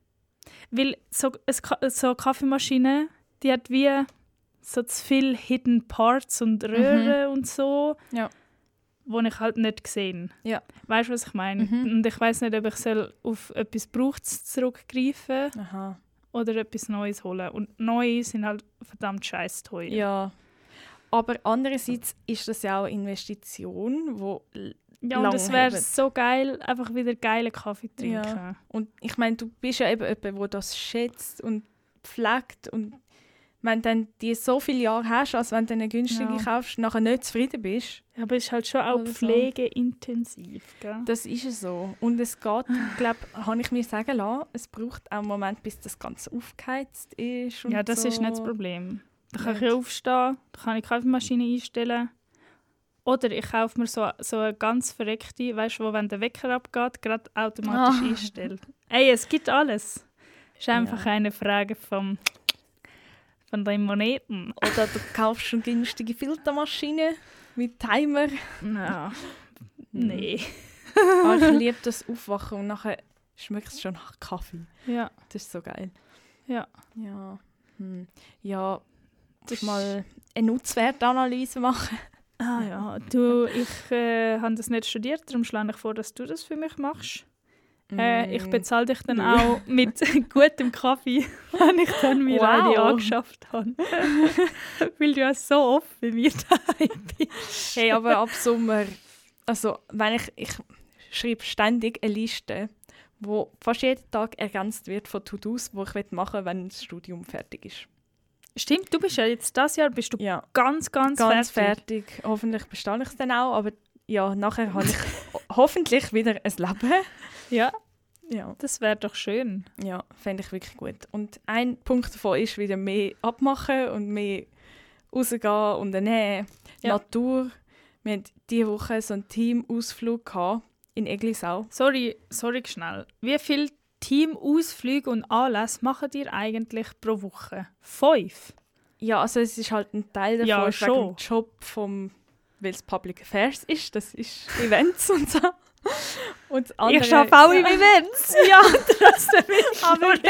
Weil so, es, Ka- so eine Kaffeemaschine, die hat wie so zu viele Hidden Parts und Röhren und so, Ja. die ich halt nicht gesehen. Ja. Weißt du, was ich meine? Mhm. Und ich weiß nicht, ob ich soll auf etwas Brauchtes zurückgreifen Aha. oder etwas Neues holen. Und Neue sind halt verdammt scheiß teuer. Ja. Aber andererseits ist das ja auch eine Investition, wo Ja, und es lang wäre haben. so geil, einfach wieder geilen Kaffee trinken. Ja. Und ich meine, du bist ja eben jemand, der das schätzt und pflegt. Und wenn dann die so viele Jahre hast, als wenn du eine günstige Ja. kaufst, nachher nicht zufrieden bist, Ja, aber es ist halt schon auch Oder so. pflegeintensiv. Gell? das ist es so. Und es geht, ich glaube, habe ich mir sagen lassen, es braucht auch einen Moment, bis das Ganze aufgeheizt ist. Und Ja, das so. ist nicht das Problem. Da kann ich Nicht. ja aufstehen, da kann ich die Kaffeemaschine einstellen. Oder ich kaufe mir so, so eine ganz verreckte, weißt du, wo, wenn der Wecker abgeht, gerade automatisch Ah. einstellt. Ey, es gibt alles. Es ist einfach Ja. eine Frage vom, von den Moneten. Oder du kaufst eine günstige Filtermaschine mit Timer. Ja. Nee. Aber ich liebe das Aufwachen und nachher schmeckt es schon nach Kaffee. Ja. Das ist so geil. Ja. Ja. Hm. Ja, Das mal eine Nutzwertanalyse machen. Ah ja, du, ich äh, habe das nicht studiert, darum schlage ich vor, dass du das für mich machst. Äh, ich Mm. bezahle dich dann Nö. auch mit gutem Kaffee, wenn ich dann mir Wow. eine angeschafft habe. Weil du ja so oft bei mir daheim bist. Hey, aber ab Sommer, also wenn ich, ich schreibe ständig eine Liste, wo fast jeden Tag ergänzt wird von To-Dos, die ich machen will, wenn das Studium fertig ist. Stimmt, du bist ja jetzt dieses Jahr bist du Ja, ganz, ganz, ganz fertig. fertig. Hoffentlich bestehe ich es dann auch, aber ja, nachher habe ich hoffentlich wieder ein Leben. Ja, Ja, das wäre doch schön. ja, fände ich wirklich gut. Und ein Punkt davon ist wieder mehr abmachen und mehr rausgehen und dann äh, Ja. Natur. Wir hatten diese Woche so einen Teamausflug gehabt in Eglisau. Sorry, sorry schnell. Wie viele Teamausflüge und Anlässe machen ihr eigentlich pro Woche? Fünf? Ja, also es ist halt ein Teil davon Ja, ist wegen schon. dem Job vom, weil es Public Affairs ist, das ist Events und so. Und das andere, Ich arbeite auch im Events. Ja, Trotzdem bin ich aber nur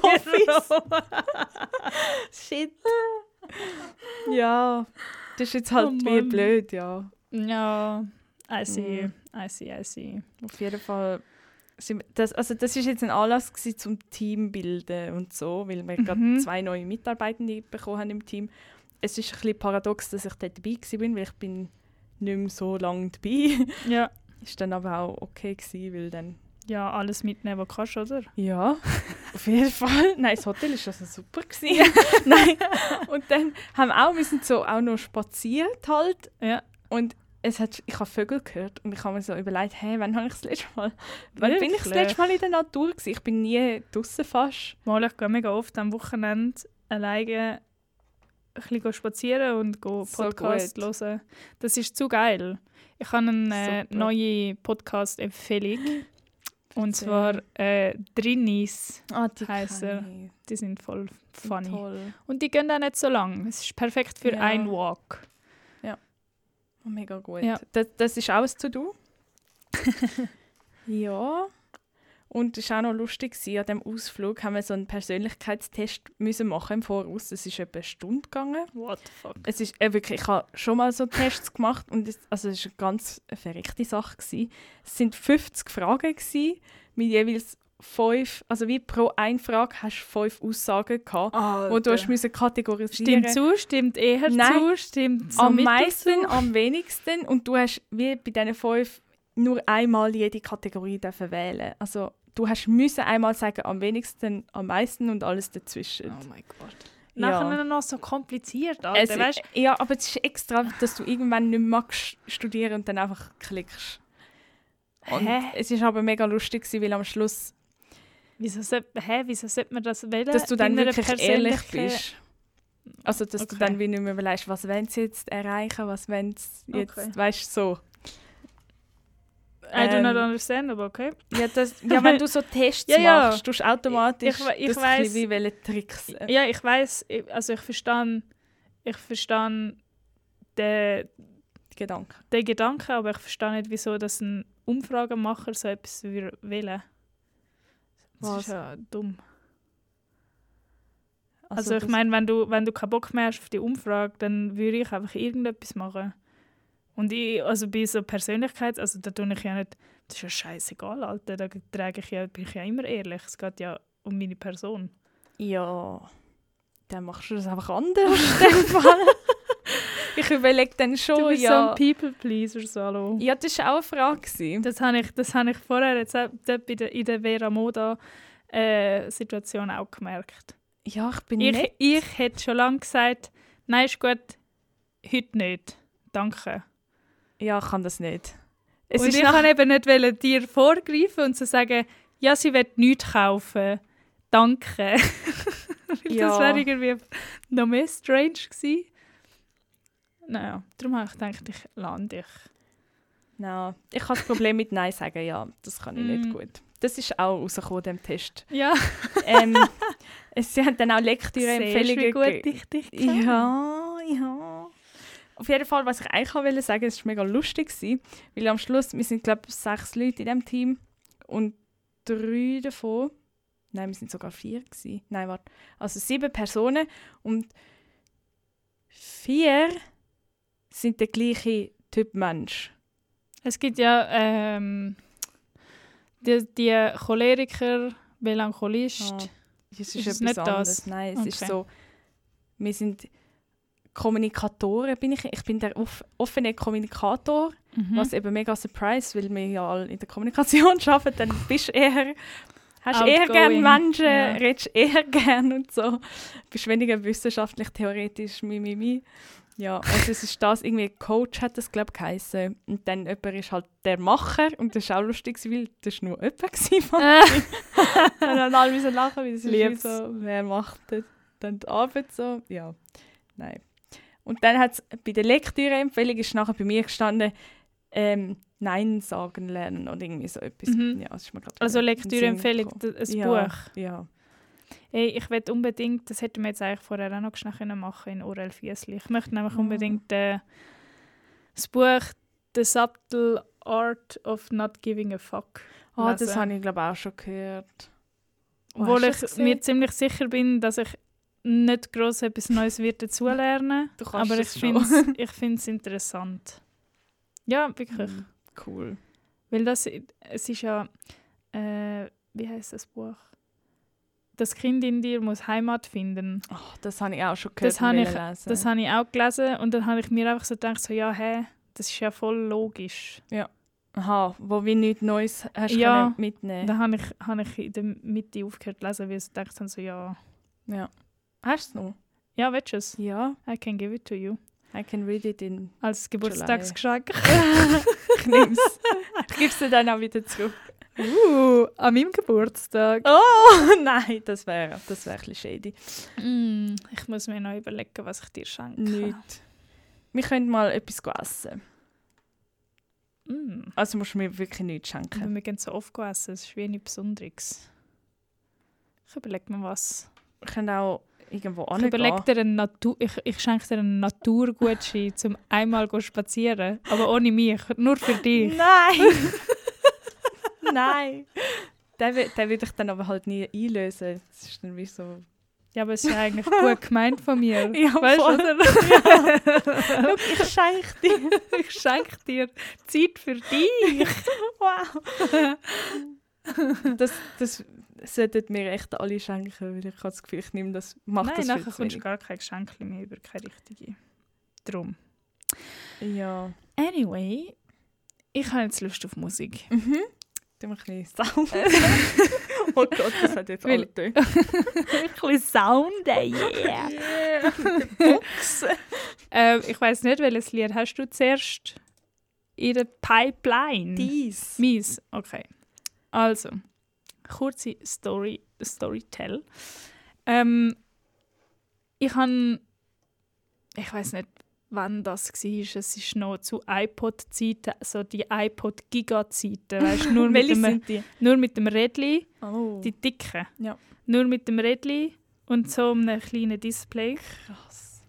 Backoffice. Shit. Ja, das ist jetzt halt Oh wie Mann. blöd, ja. Ja, I see, Mm. I see, I see. Auf jeden Fall. Das, also das ist jetzt ein Anlass gewesen, zum Team bilden und so, weil wir Mhm. gerade zwei neue Mitarbeitende bekommen haben im Team. Es ist ein bisschen paradox, dass ich dort dabei war, weil ich bin nicht mehr so lange dabei. Ja. Ist dann aber auch okay gewesen, weil dann... Ja, alles mitnehmen, was du kannst, oder? Ja, auf jeden Fall. Nein, das Hotel war also super gewesen. Nein. Und dann haben wir auch, wir sind so auch noch spaziert halt. Ja. Und es hat, ich habe Vögel gehört und ich habe mir so überlegt, hey, wann habe ich das letzte Mal, wann bin ich das letzte Mal in der Natur gewesen? Ich bin nie draussen fast. Mal, ich gehe mega oft am Wochenende alleine ein bisschen spazieren und go So Podcast gut. hören. Das ist zu geil. Ich habe eine äh, Super. neue Podcast-Empfehlung. Und Erzähl. zwar äh, Drinis. Ah, die Heisst kann er. ich. Die sind voll funny. Toll. Und die gehen auch nicht so lang. Es ist perfekt für Ja. einen Walk. Oh, mega gut. Ja. Das, das ist auch ein To-Do. Ja. Und es war auch noch lustig, gewesen, an diesem Ausflug haben wir so einen Persönlichkeitstest müssen machen im Voraus. Es ist etwa eine Stunde gegangen. What the fuck? Es ist äh, wirklich, ich habe schon mal so Tests gemacht und es, also es war eine ganz verrückte Sache gewesen. Es sind fünfzig Fragen gewesen, mit jeweils fünf, also wie pro eine Frage hast du fünf Aussagen gehabt, wo du hast müssen kategorisieren. Stimmt zu, stimmt eher Nein. zu, stimmt so Am mittel meisten, zu. am wenigsten und du hast wie bei diesen fünf nur einmal jede Kategorie dürfen wählen. Also du hast müssen einmal sagen, am wenigsten, am meisten und alles dazwischen. Oh mein Gott. Ja. Nachher noch so kompliziert, Es, Alter, weißt ja, aber es ist extra, dass du irgendwann nicht mehr magst studieren und dann einfach klickst. Und Hä? es ist aber mega lustig gewesen, weil am Schluss, Wieso sollte, hä, wieso sollte man das wählen? dass du dann in einer wirklich ehrlich persönlichen- bist. Also, dass du Okay. dann wie nicht mehr überlegst, was wollen sie jetzt erreichen, was wollen sie jetzt, Okay. weißt du, so. I do not Ähm, understand, aber okay. Ja, das, ja, wenn du so Tests Ja, ja. machst, tust du automatisch Ich- ich das weiss- ein bisschen wie welche Tricks. Ja, ich weiß, also ich verstehe, ich verstehe den, Gedanken. den Gedanken, aber ich verstehe nicht, wieso das ein Umfragemacher so etwas würde wählen. Das Was? ist ja dumm. Also, ich meine, wenn du, wenn du keinen Bock mehr hast auf die Umfrage, dann würde ich einfach irgendetwas machen. Und ich, also bei so Persönlichkeit, also da tue ich ja nicht, das ist ja scheißegal, Alter, da trage ich ja, bin ich ja immer ehrlich, es geht ja um meine Person. Ja, dann machst du das einfach anders in dem Fall. Ich überlege dann schon, Du bist so ja. ein People-Pleaser, Salo. Ja, das war auch eine Frage. gewesen. Das habe ich, das habe ich vorher jetzt auch dort bei der, in der Vera Moda äh, Situation auch gemerkt. Ja, ich bin Ich, nicht. ich hätte schon lange gesagt, nein, ist gut, heute nicht. Danke. Ja, ich kann das nicht. Es und ist ich nach- kann eben nicht wollen, dir vorgreifen und zu sagen, ja, sie will nichts kaufen. Danke. Weil Ja. Das wäre irgendwie noch mehr strange gewesen. Naja, darum habe ich gedacht, ich lande dich. Nein, ich habe das Problem mit Nein sagen, ja, das kann ich nicht Mm. gut. Das ist auch rausgekommen, dem Test. Ja, ähm, es, sie haben dann auch siehst Lektüre-Empfehlungen wie gut ge- ich dich kenne. Ja, ja. Auf jeden Fall, was ich eigentlich auch wollte sagen, es war mega lustig, gewesen, weil am Schluss, wir sind glaube ich sechs Leute in diesem Team und drei davon, nein, wir sind sogar vier gewesen. Nein, warte, also sieben Personen und vier sind der gleiche Typ Mensch. Es gibt ja ähm, die, die Choleriker, Melancholist. Ah, es ist, Ist es etwas nicht das? anderes. Nein, es ist Okay. so, wir sind Kommunikatoren, bin ich. Ich bin der off offene Kommunikator, Mhm. was eben mega surprise, weil wir ja alle in der Kommunikation arbeiten, dann bist du eher, hast eher Outgoing. gerne Menschen, Ja. redest eher gerne und so. Bist weniger wissenschaftlich, theoretisch, mi, mi, mi. Ja, also es ist das, irgendwie Coach hat das, glaube ich, geheissen. Und dann jemand ist halt der Macher und das war auch lustig, weil das war nur jemand gewesen von Äh, und dann alle müssen lachen, weil das ist wie Lieb's. so, wer macht das, dann die Arbeit so? Ja, nein. Und dann hat es bei der Lektüre-Empfehlung ist nachher bei mir gestanden, ähm, Nein sagen lernen oder irgendwie so etwas. Mhm. Ja, das ist mir gerade also in den Lektüreempfehlung, Sinn gekommen. d- ein ja, Buch. Ja, Hey, ich will unbedingt, das hätten wir jetzt eigentlich vorher auch noch schnell können machen in Orel Fiesli. Ich möchte nämlich Ah. unbedingt äh, das Buch «The Subtle Art of Not Giving a Fuck» ah, das lesen. habe ich glaube auch schon gehört. Wo Obwohl hast du ich das mir gesehen? ziemlich sicher bin, dass ich nicht gross etwas Neues wird dazulernen. Du kannst Aber das ich schon. finde es ich find's interessant. Ja, wirklich. Mhm. Cool. Weil das, es ist ja, äh, wie heisst das Buch? Das Kind in dir muss Heimat finden. Oh, das habe ich auch schon gehört Das habe ich, lesen. das habe ich auch gelesen und dann habe ich mir einfach so gedacht, so, ja, hä, das ist ja voll logisch. Ja. Aha, wo wie nichts Neues hast Ja, können mitnehmen. Dann habe ich, habe ich in der Mitte aufgehört zu lesen, weil ich gedacht habe, so, ja, Ja. Hast du es noch? ja, willst du es? Ja. I can give it to you. I can read it in... Als Geburtstagsgeschenk. Ich nehme es. Ich gebe es dir dann auch wieder zurück. Uh, an meinem Geburtstag. Oh, nein, das wäre das wär ein bisschen shady. Mm, ich muss mir noch überlegen, was ich dir schenke. Nicht. Wir können mal etwas essen. Mm. Also musst du mir wirklich nichts schenken. Aber wir gehen so oft essen, es ist wie nichts Besonderes. Ich überlege mir was. Wir können auch irgendwo Ich hingehen. überlege dir einen Natur... Ich, ich schenke dir einen Naturgutschein, um einmal go spazieren. Aber ohne mich, nur für dich. Nein! Nein! Den, wi- den würde ich dann aber halt nie einlösen. Das ist dann wie so... Ja, aber es ist ja eigentlich gut gemeint von mir. Ja, weißt voll. du, oder? Schau, ich schenke dir. Ich schenke dir Zeit für dich. Wow! Das, das sollten mir echt alle schenken, weil ich habe das Gefühl, ich nehme das, mache Nein, das nachher viel zu kommst du wenig. gar kein Geschenk mehr über, keine richtige. Drum. Ja. Anyway, ich habe jetzt Lust auf Musik. Mhm. Tu mal ein bisschen Sound. Oh Gott, das hat jetzt Weil- alle Töne. Ein bisschen Sound, yeah. Yeah, mit der Box. ähm, ich weiss nicht, welches Lied hast du zuerst in der Pipeline? Dies. Mies, okay. Also, kurze Story, Storytell. Ähm, ich habe, ich weiß nicht, wann das war. Es ist noch zu iPod-Zeiten, so die iPod-Giga-Zeiten, weißt, nur, mit Welche dem, sind die? nur mit dem Rädli, Oh. die dicken. Ja. Nur mit dem Rädli und so einem kleinen Display. Krass.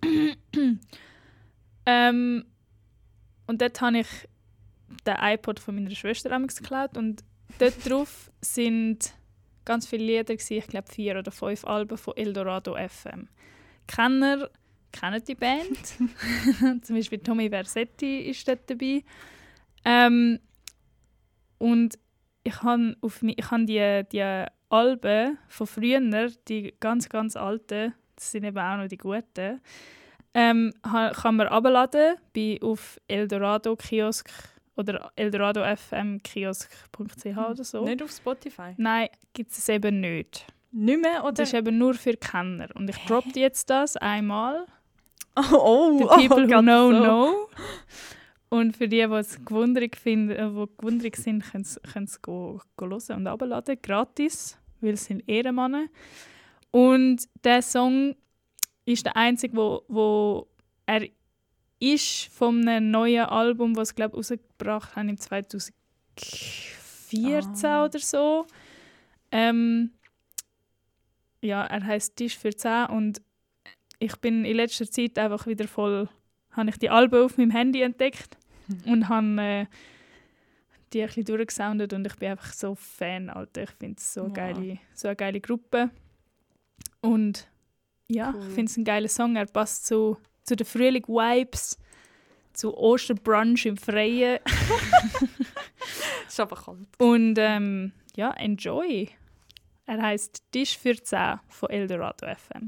Ähm, und dort habe ich den iPod von meiner Schwester damals geklaut und dort drauf sind ganz viele Lieder gewesen, ich glaube vier oder fünf Alben von Eldorado F M. Kenner kennen die Band. Zum Beispiel Tommy Versetti ist dort dabei. Ähm, und ich habe auf mi- ich habe die, die Alben von früher, die ganz, ganz alten, das sind eben auch noch die guten, ähm, ha- kann man abladen bei auf Eldorado Kiosk oder Eldorado F M Kiosk punkt c h oder so. Nicht auf Spotify? Nein, gibt es eben nicht. Nicht mehr, oder? Das ist eben nur für Kenner. Und ich droppe jetzt das einmal. Oh, oh, The oh people who Gott, know, so. know. Und für die, die es gewundrig finden, äh, die gewundrig sind, können sie es go, go hören und abladen, gratis, weil es sind Ehrenmänner. Und der Song ist der einzige, wo, wo er ist von einem neuen Album, das sie, glaube ich, rausgebracht haben im zwanzig vierzehn Ah. oder so. Ähm, ja, er heisst Tisch für zehn und ich bin in letzter Zeit einfach wieder voll, habe ich die Alben auf meinem Handy entdeckt und habe äh, die ein bisschen durchgesoundet und ich bin einfach so Fan, Alter. Ich finde es so, Wow. geile, so eine geile Gruppe. Und ja, Cool. ich finde es ein geiler Song. Er passt zu, zu den Frühling-Vibes, zu Osterbrunch im Freien. Ist aber kalt. Und ähm, ja, enjoy. Er heisst Tisch für zehn von Eldorado F M.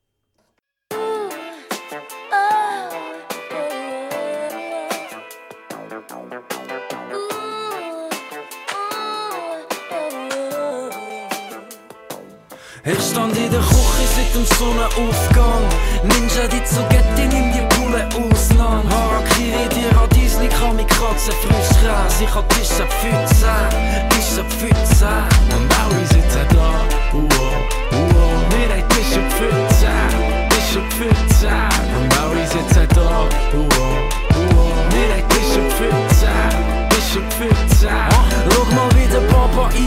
Ich stand in der Küche seit dem Sonnenaufgang. Ninja die Zugetti, nimm die Pulle auseinander. Harakiri, die Radiesli, kann mich kratzen, frisch Käse. Ich hab Tisch ab fünfzehn, Tisch ab fünfzehn. Und alle sitzen da, uah, uah. Wir haben Tisch ab fünfzehn, Tisch ab fünfzehn. Und alle sitzen da, uah, uah. Wir haben Tisch ab fünfzehn, Tisch ab fünfzehn. Schau mal, wie der Papa einfährt.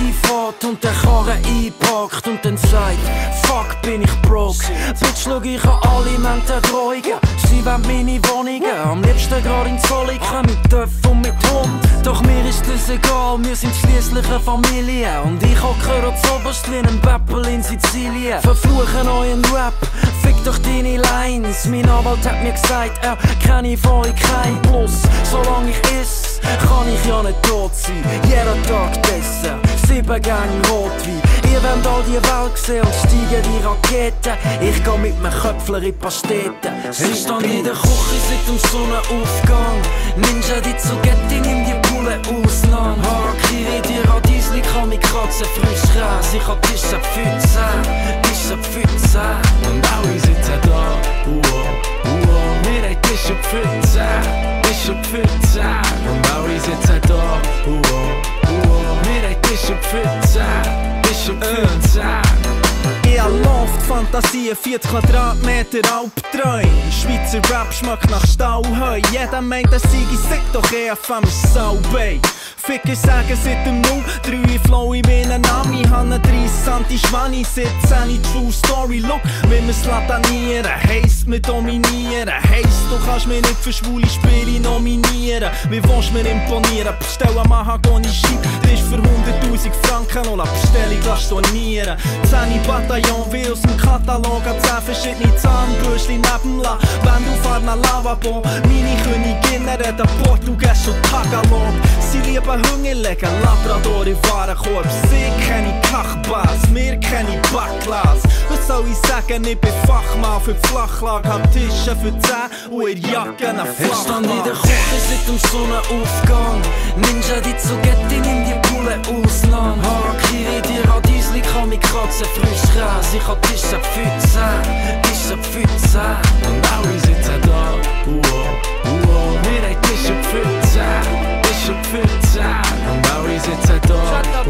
steht und den Karren einpackt und dann sagt, fuck, bin ich broke. Bitch, schau ich an Alimentendrohungen. Sie wollen meine Wohnungen, am liebsten gerade in Zolliken, mit Töff und mit Hund. Doch mir ist das egal, wir sind schliesslich eine Familie. Und ich hocke dort zoberst wie ein Beppel in Sizilien. Verfluchen euren Rap, fick doch deine Lines. Mein Anwalt hat mir gesagt, er kenne von euch kein Plus. Solange ich iss, kann ich ja nicht tot sein. Jeder Tag dessen, sieben Gänge Rotwein. Ihr wollt all die Welt sehen und steigen die Raketen. Ich geh mit nem Köpfler in Pasteten. Ich stand in der Küche seit dem Sonnenaufgang. Ninja die Zugetti, nimm die Pulle auseinander. Harakiri, die Radiesli, kann mich kratzen, frisch Käse. Ich hab Tisch ab fünfzehn, Tisch ab fünfzehn. Und alle sitzen da, uah, uah. Wir haben Tisch ab fünfzehn, Tisch ab fünfzehn. Und alle sitzen da, uah, uah. Wir haben Tisch ab fünfzehn, Tisch ab fünfzehn. Ich hab Loft, Fantasie, vierzig Quadratmeter Albträume. Schweizer Rap schmeckt nach Stauheu. Jeder meint, er sei sick, doch E F M ist Saubei. Ficker sagen seit dem Null, drei Flow in meinen Ami. Hanne dreißig Santi Schwanni, siebzehn True Story. Look, wie wir's latanieren, heisst mir dominieren. Heisst, du kannst mich nicht für schwule Spiele nominieren. Wie willst du mir imponieren? Bestell am Mahagoni Scheib, das ist für hunderttausend Franken und eine Bestellung lass stornieren. zehn Bataillon wie aus dem Katalog, an zehn verschiedene Zahnbürstchen neben la. Wenn du fahr nach Lavabo, meine Königinnen reden Portugiesisch und Tagalog. Sie lieben Hunger legen, Labrador im Warenkorb. Sie keine Kachbas, wir keine Backglas. Was soll ich sagen, ich bin Fachmann für die Flachlage. Hab Tische für zehn und ihr Jacken ein Flachlage. Ich stand in der Küche seit dem Sonnenaufgang. Ninja die Zugetti, nimm die Pulle auseinander. Harakiri, die Radiesli, kann mich kratzen, frisch Käse. Ich hab Tisch ab fünfzehn, Tisch ab fünfzehn. Und alle sitzen da, uah, uah. Wir haben Tisch ab fünfzehn, Tisch ab fünfzehn. Und alle sitzen da, uah,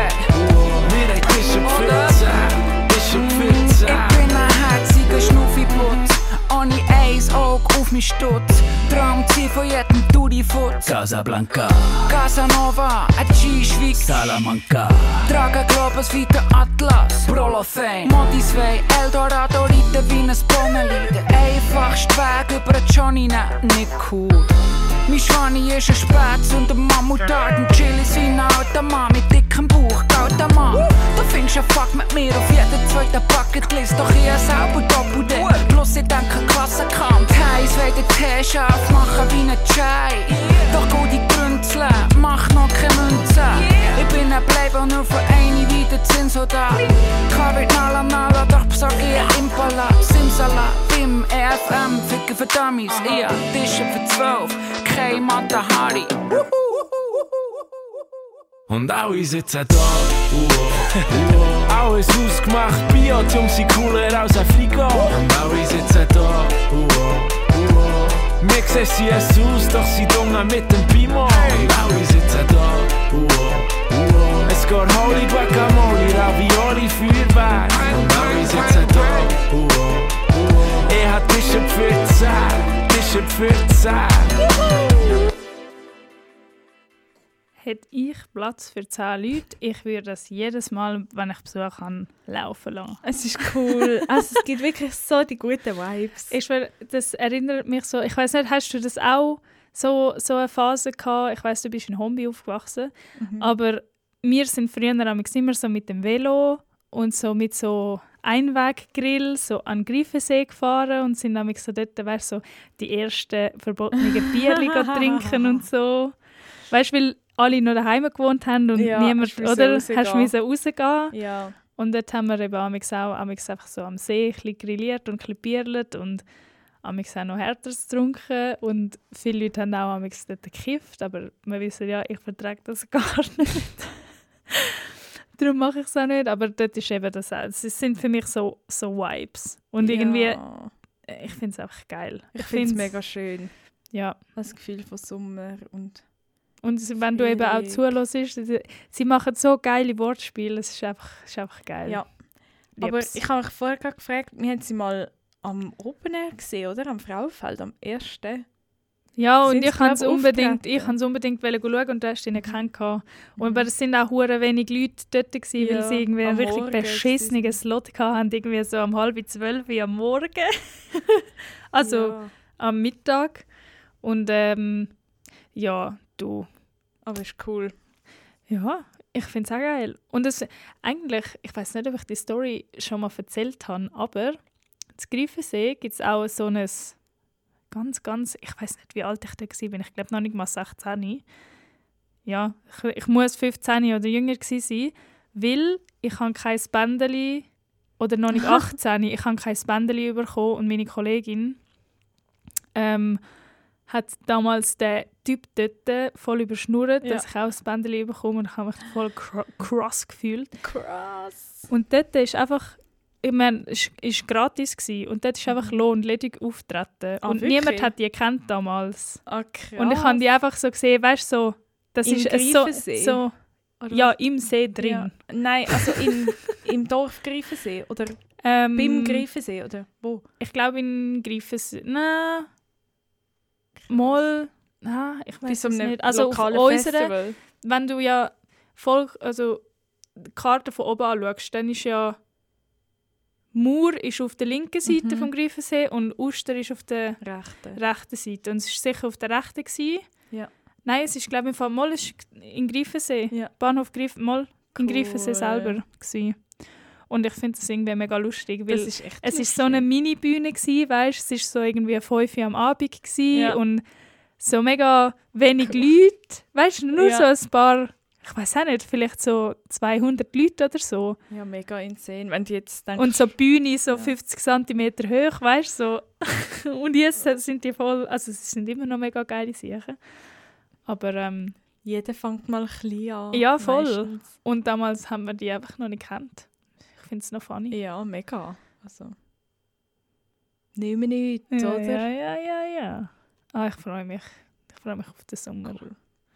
uah. Wir haben Tisch ab fünfzehn, Tisch ab fünfzehn. Ich bin ein herziger Schnuffiputz, ohne eins Auge auf mich stutz. Traumziel von jedem Tudifutz. Casablanca, Casanova, ein G-Schwieg. Salamanca, Tragen Globus wie der Atlas. Brolofane, Modisway, Eldorado reiten wie ein Ponneli. Der einfachste Weg über den Johnny, ne, nicht cool. Mein Schwanni ist ein Spätz und der Mammutart. Ein Chili ist wie ein alter Mann mit dickem Bauch, gauter Mann. Du findest ein Fuck mit mir auf jeder zweiten Bucketlist. Doch ich selber doppelt. Plus ich denke Klassenkampf. Heiß will den Tee scharf machen wie ein Chai. Doch gut die Grünzle, mach noch keine Münze. Ich bin ein Playboy nur für eine wie der Zinssoldat. Covered Nala Nala, doch besorg ich Impala. Simsala, Bim, E F M, Ficken für Dummies. Ich hab Tische für zwölf, kein Matahari. Und alle sitzen da, uah, uah. Alles ausgemacht, Bio, die Jungs sind cooler als ein Figo. Und alle sitzen da, uah, uah. Mir sehen sie es aus, doch sie dunge mit dem Pimo. Und alle sitzen da, uah, uah. Es geht Holy Guacamole, Ravioli, Feuerwerk. Und alle sitzen da, uah, uah. Ich hab Tisch ab vierzehn, Tisch ab vierzehn. Hätte ich Platz für zehn Leute, ich würde das jedes Mal, wenn ich Besuch habe, laufen lassen. Es ist cool. Also es gibt wirklich so die guten Vibes. Ich schwör, das erinnert mich so, ich weiss nicht, hast du das auch so, so eine Phase gehabt? Ich weiss, du bist in Hombi aufgewachsen, mhm. aber wir sind früher immer so mit dem Velo und so mit so Einweggrill so an Greifensee gefahren und sind dann so dort, weißt, so die ersten verbotenen Bierchen trinken und so. Weißt du, weil alle noch daheim gewohnt haben und ja, niemand, oder? Hast du müssen rausgehen? Ja. Und dort haben wir eben amigs auch amigs einfach so am See ein bisschen grilliert und ein bisschen bierlet und amigs auch noch Härteres getrunken. Und viele Leute haben auch amigs dort gekifft, aber wir wissen ja, ich vertrage das gar nicht. Darum mache ich es auch nicht, aber dort ist eben das auch. Es sind für mich so, so Vibes. Und ja. irgendwie, ich finde es einfach geil. Ich, ich finde es mega schön. Ja. Das Gefühl von Sommer und Und wenn du eben auch zuhörst, sie, sie machen so geile Wortspiele, es ist einfach, ist einfach geil. Ja. Aber ich habe mich vorher gerade gefragt, wir haben sie mal am Open Air gesehen, oder? Am Frauenfeld, am ersten Ja, und Sind ich sie, kann es glaub, unbedingt, auftreten? ich kann's unbedingt schauen und du hast ihn nicht kennengelernt. Und aber es sind auch hure wenig Leute dort gewesen, weil Ja, sie irgendwie am einen richtig Morgen beschissenen gewesen. Slot hatten, irgendwie so um halb zwölf Uhr am Morgen. also Ja. am Mittag. Und ähm, ja, du. Aber ist cool. Ja, ich finde es auch geil. Und es, eigentlich, ich weiß nicht, ob ich die Story schon mal erzählt habe, aber in Greifensee gibt es auch so ein ganz, ganz, ich weiß nicht, wie alt ich da war, ich glaube noch nicht mal sechzehn. Ja, ich, ich muss fünfzehn oder jünger gewesen sein, weil ich habe kein Bändeli, oder noch nicht achtzehn, ich habe kein Bändeli bekommen und meine Kollegin ähm, hat damals den Typ dort voll überschnurrt, Ja. dass ich auch ein Bändeli bekomme und ich habe mich voll cr- cross gefühlt. Krass. Und dort ist einfach, ich meine, es war gratis gewesen, und dort ist einfach lohnledig auftreten. Ah, und wirklich? niemand hat die gekannt damals. Ah, krass. Und ich habe die einfach so gesehen, weißt du, so, das Im ist es so, Greifensee? so, Oder ja, was? im See drin. Ja. Nein, also in, im Dorf Greifensee oder Ähm, beim Greifensee oder wo? Ich glaube in Greifensee, nein, mal, nein, ich Bei weiß so es einem nicht. Also auf lokalen unserer, Festival. wenn du ja voll, also die Karte von oben anschaust, dann ist ja Mur ist auf der linken Seite Mhm. vom Greifensee und Uster ist auf der Rechte. rechten Seite. Und es war sicher auf der rechten. Gewesen. Ja. Nein, es ist glaube ich im Fall mal in Greifensee. Ja. Bahnhof Greif mal in Cool. Greifensee selber gewesen. Und ich finde das irgendwie mega lustig, weil Das ist echt es lustig. ist so eine Mini-Bühne gsi, weißt? Es ist so irgendwie fünf Uhr am Abend gsi Ja. und so mega wenig Leute, weißt? Nur Ja. so ein paar, ich weiß auch nicht, vielleicht so zweihundert Leute oder so. Ja, mega insane, wenn du jetzt denkst... Und so die Bühne so Ja. fünfzig Zentimeter hoch, weißt du? So. Und jetzt sind die voll, also es sind immer noch mega geile Sachen. Aber ähm, Jeder fängt mal klein an. Ja, voll. meistens. und damals haben wir die einfach noch nicht gekannt. Ich finde es noch funny. Ja, mega. Also... Nicht mehr nichts, Ja, oder? ja, ja, ja, ja. Ah, ich freue mich. Ich freue mich auf den Sommer. Cool.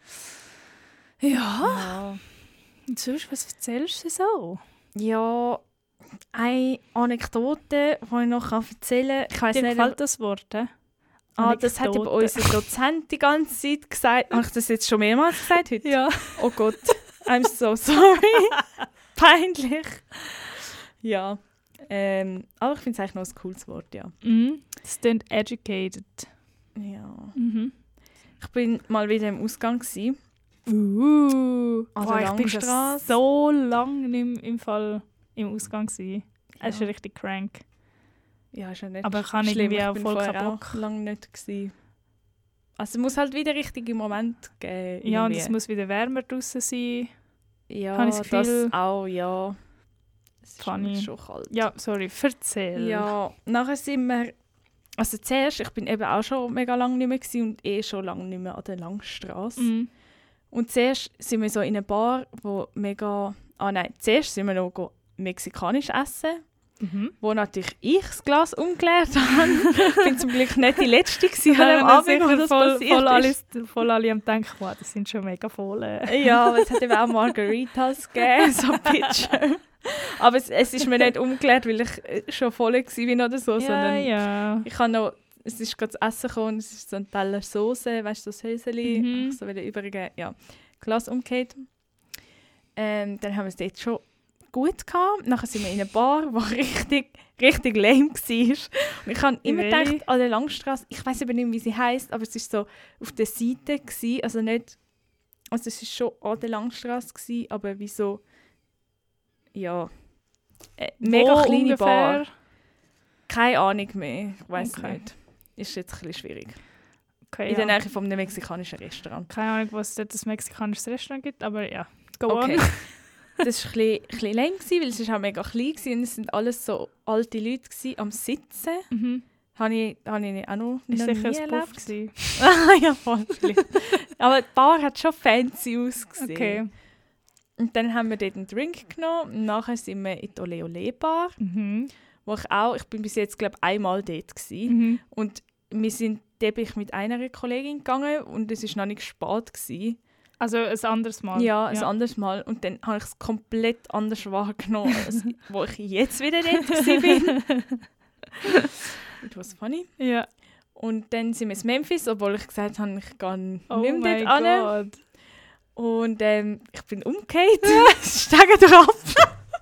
Ja. Ja. Und sonst, was erzählst du so? Ja, eine Anekdote, die ich noch erzählen kann. Ich weiss Dir nicht, gefällt das Wort, hä? ah, das hat aber Anekdote. unser Dozent die ganze Zeit gesagt. Habe ich das jetzt schon mehrmals gesagt heute? Ja. Oh Gott, I'm so sorry. Peinlich. Ja, ähm, aber ich finde es eigentlich noch ein cooles Wort, ja. Mhm. Das klingt educated. ja. Mhm. Ich bin mal wieder im Ausgang gsi. Uh, An boah, der ich bin schon Langstrasse. so lange nicht mehr im Fall im Ausgang gewesen. Es ist Ja. richtig crank. Ja, ist ja nicht Aber ich habe schlimm. irgendwie ich auch bin voll vorher keinen auch Bock. lange nicht gsi. Also es muss halt wieder richtige Moment geben. Ja, und irgendwie. es muss wieder wärmer draussen sein. Ja, Habe ich das das, Gefühl- auch, ja. Es ist Funny. nämlich schon kalt. Ja, sorry, erzähl. Ja, nachher sind wir... Also zuerst, ich bin eben auch schon mega lange nicht mehr gewesen und eh schon lange nicht mehr an der Langstrasse. Mhm. Und zuerst sind wir so in einer Bar, wo mega... Ah nein, zuerst sind wir noch go mexikanisch essen, Mhm. wo natürlich ich das Glas umgeleert habe. Ich bin zum Glück nicht die Letzte gewesen an Ja, dem dann Abend, wo sicher das voll, passiert voll, ist. alles, voll alle am denken, wow, das sind schon mega voll. äh. Ja, aber es hat eben auch Margaritas gegeben, so Pitcher. Aber es, es ist mir nicht umgekehrt, weil ich äh, schon voll war oder so, Ja, sondern ja. ich habe noch, es ist gerade das Essen gekommen und es ist so ein Teller Soße, weißt du, so das Häseli, Mhm. so wieder übergeben, ja, Glas umgekehrt. Ähm, dann haben wir es dort schon gut gehabt. Nachher sind wir in einer Bar, die richtig, richtig lame war. Und ich habe immer Welche? gedacht, an der Langstrasse, ich weiß aber nicht, wie sie heisst, aber es war so auf der Seite gewesen, also nicht, also es war schon an der Langstrasse gewesen, aber wie so, ja, äh, mega Wo kleine ungefähr? Bar. Keine Ahnung mehr, ich weiß Okay. nicht. Ist jetzt ein bisschen schwierig. Okay, In der ja. Nähe von einem mexikanischen Restaurant. Keine Ahnung, was es dort ein mexikanisches Restaurant gibt, aber ja, go Okay. on. Das war ein bisschen, ein bisschen lame, gewesen, weil es auch mega klein war und es waren alles so alte Leute gewesen, am Sitzen. Mhm. Habe ich, habe ich auch noch, Ist noch sicher nie ein Puff erlebt. gewesen. Ah ja, voll vielleicht. Aber die Bar hat schon fancy ausgesehen. Okay. Und dann haben wir dort einen Drink genommen und nachher sind wir in die Ole Ole Bar, Mhm. wo ich auch, ich bin bis jetzt glaube einmal dort gewesen. Mhm. Und wir sind, dort bin ich mit einer Kollegin gegangen und es war noch nicht spät gewesen. Also ein anderes Mal. Ja, ein anderes Mal. Und dann habe ich es komplett anders wahrgenommen, als wo ich jetzt wieder dort gewesen bin. It was funny. Ja. Und dann sind wir in Memphis, obwohl ich gesagt habe, ich gehe nicht Oh mehr mein dort hin. Gott. Und ähm, ich bin umgekehrt, steigen drauf.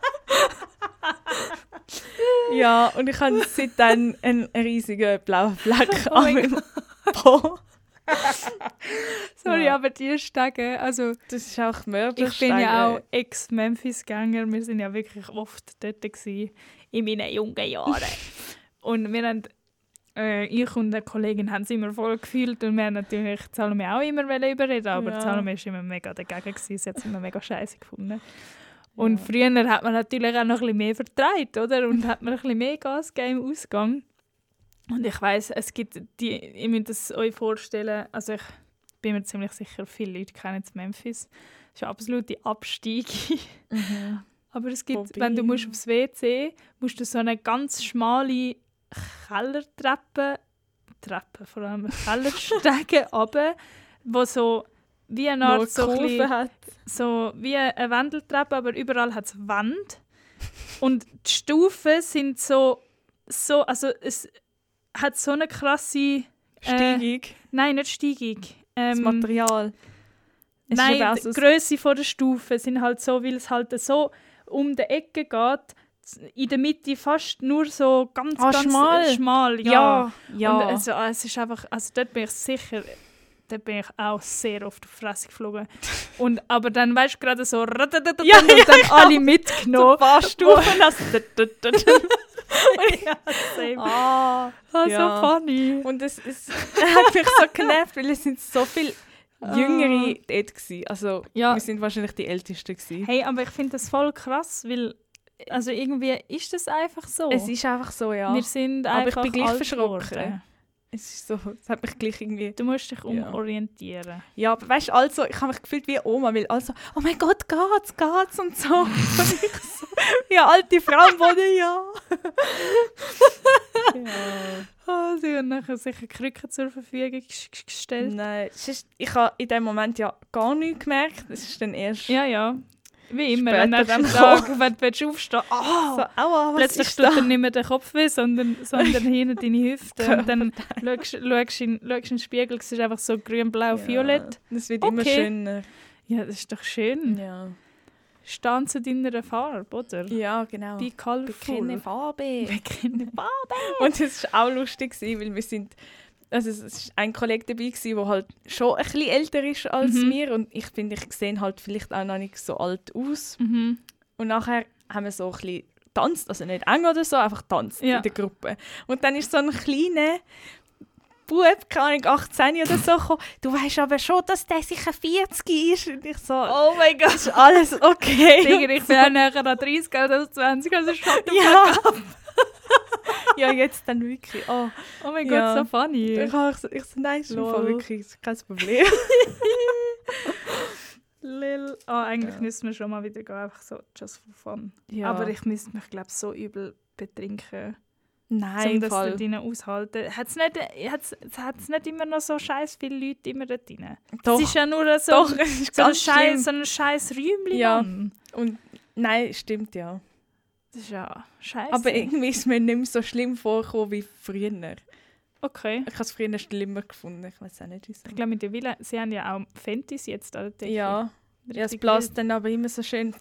Ja, und ich habe seitdem einen riesigen blauen Fleck Oh an mein meinem Po. Sorry, Ja. aber die Stege, also Das ist auch Mörder. ich bin ja auch Ex-Memphis-Gänger. Wir sind ja wirklich oft dort gewesen, in meinen jungen Jahren. Und wir haben, äh, ich und eine Kollegin haben es immer voll gefühlt und wir haben natürlich Salome auch immer überreden, aber Ja. Salome war immer mega dagegen gewesen. Sie hat es immer mega scheiße gefunden. Und früher hat man natürlich auch noch ein bisschen mehr vertreibt, oder? Und hat man ein bisschen mehr Gas gegeben im Ausgang. Und ich weiss, es gibt die, ihr müsst es euch vorstellen, also ich bin mir ziemlich sicher, viele Leute kennen jetzt Memphis. Das ist eine absolute Absteige. Mhm. Aber es gibt, Wobei- wenn du musst aufs W C musst du so eine ganz schmale Kellertreppe, Treppe vor allem, Kellerstege runter, wo so wie eine Nur Art so, ein Kurve bisschen- hat. so wie eine Wendeltreppe, aber überall hat es Wände. Und die Stufen sind so, so, also es hat so eine krasse... Äh, Steigung. nein, nicht steigig. Das Ähm, Material. Es ist Nein, eben auch die so- Grösse von der Stufe sind halt so, weil es halt so um die Ecke geht, in der Mitte fast nur so ganz, Ah, ganz schmal. äh, schmal. Ja. Ja, ja. Und also, äh, es ist einfach, also dort bin ich sicher, dort bin ich auch sehr oft auf die Fresse geflogen. Und, aber dann weißt du gerade so, ratatatam, Ja, und dann ja, genau. alle mitgenommen. ein paar Stufen. Das Ja, same. ah, Ah, ja. so funny. Und es, es hat mich so genervt, weil es sind so viele Jüngere dort gewesen. Also Ja. wir sind wahrscheinlich die Ältesten gewesen. Hey, aber ich finde das voll krass, weil also irgendwie ist das einfach so. Es ist einfach so, ja. Wir sind Aber ich einfach bin gleich alt verschrocken. geworden. Es ist so, es hat mich gleich irgendwie... Du musst dich Ja. umorientieren. Ja, aber weißt du, also, ich habe mich gefühlt wie Oma, weil also, oh mein Gott, geht's, geht's und so. Und ich so, wie eine alte Frau im Boden, ja. ja. Oh, sie haben nachher sicher Krücken zur Verfügung ges- ges- gestellt. Nein, es ist, ich habe in dem Moment ja gar nichts gemerkt. Es ist dann erst Ja, ja. Wie immer, Später am nächsten dann Tag, kommen. wenn du willst aufstehen willst. so, aua, was Plötzlich ist tut da? dir nicht mehr der Kopf weh, sondern, sondern hinten deine Hüfte. Und dann schaust schaust in, schaust in den Spiegel, es ist einfach so grün, blau, violett. Das wird immer Okay. schöner. Ja, das ist doch schön. Ja, Stehen zu deiner Farbe, oder? ja genau. Be colorful. Bekenne Farbe. Bekenne Farbe. Und es war auch lustig, gewesen, weil wir sind... Also es war ein Kollege dabei, der halt schon ein bisschen älter ist als Mhm. wir. Und ich finde, ich sehe halt vielleicht auch noch nicht so alt aus. Mhm. Und nachher haben wir so ein bisschen getanzt, also nicht eng oder so, einfach tanzt Ja. in der Gruppe. Und dann ist so ein kleiner Bub, keine Ahnung, achtzehn oder so, gekommen. Du weißt aber schon, dass der sicher vierzig ist. Und ich so, Oh mein Gott. ist alles okay? Digga, ich bin auch näher an dreißig als zwanzig, also schaut ja. ja, jetzt dann wirklich. Oh, Oh mein Ja. Gott, so funny. ich, ich, so, ich so, nein, ist im Fall Lol. wirklich ist kein Problem. Lil. Ah, eigentlich Ja. müssen wir schon mal wieder gehen, einfach so just for fun. Ja. Aber ich müsste mich, glaube ich, so übel betrinken, Nein, um im das Fall. dort drin aushalten. Hat es nicht, hat's, hat's nicht immer noch so scheiß viele Leute immer dort drin? Doch, Es ist ja nur so, doch, es ist so, ein ganz schlimm. scheiß, so ein scheiß Räumchen. Ja. Mann. Und nein, stimmt ja. Das ist ja scheiße. Aber irgendwie ist mir nicht mehr so schlimm vorgekommen wie früher. okay. Ich habe es früher schlimmer gefunden. Ich weiß auch nicht, wieso. Ich glaube, mit der Villa, sie haben ja auch Fentis jetzt an der Decke. Ja, ja, es Richtig bläst dann aber immer so schön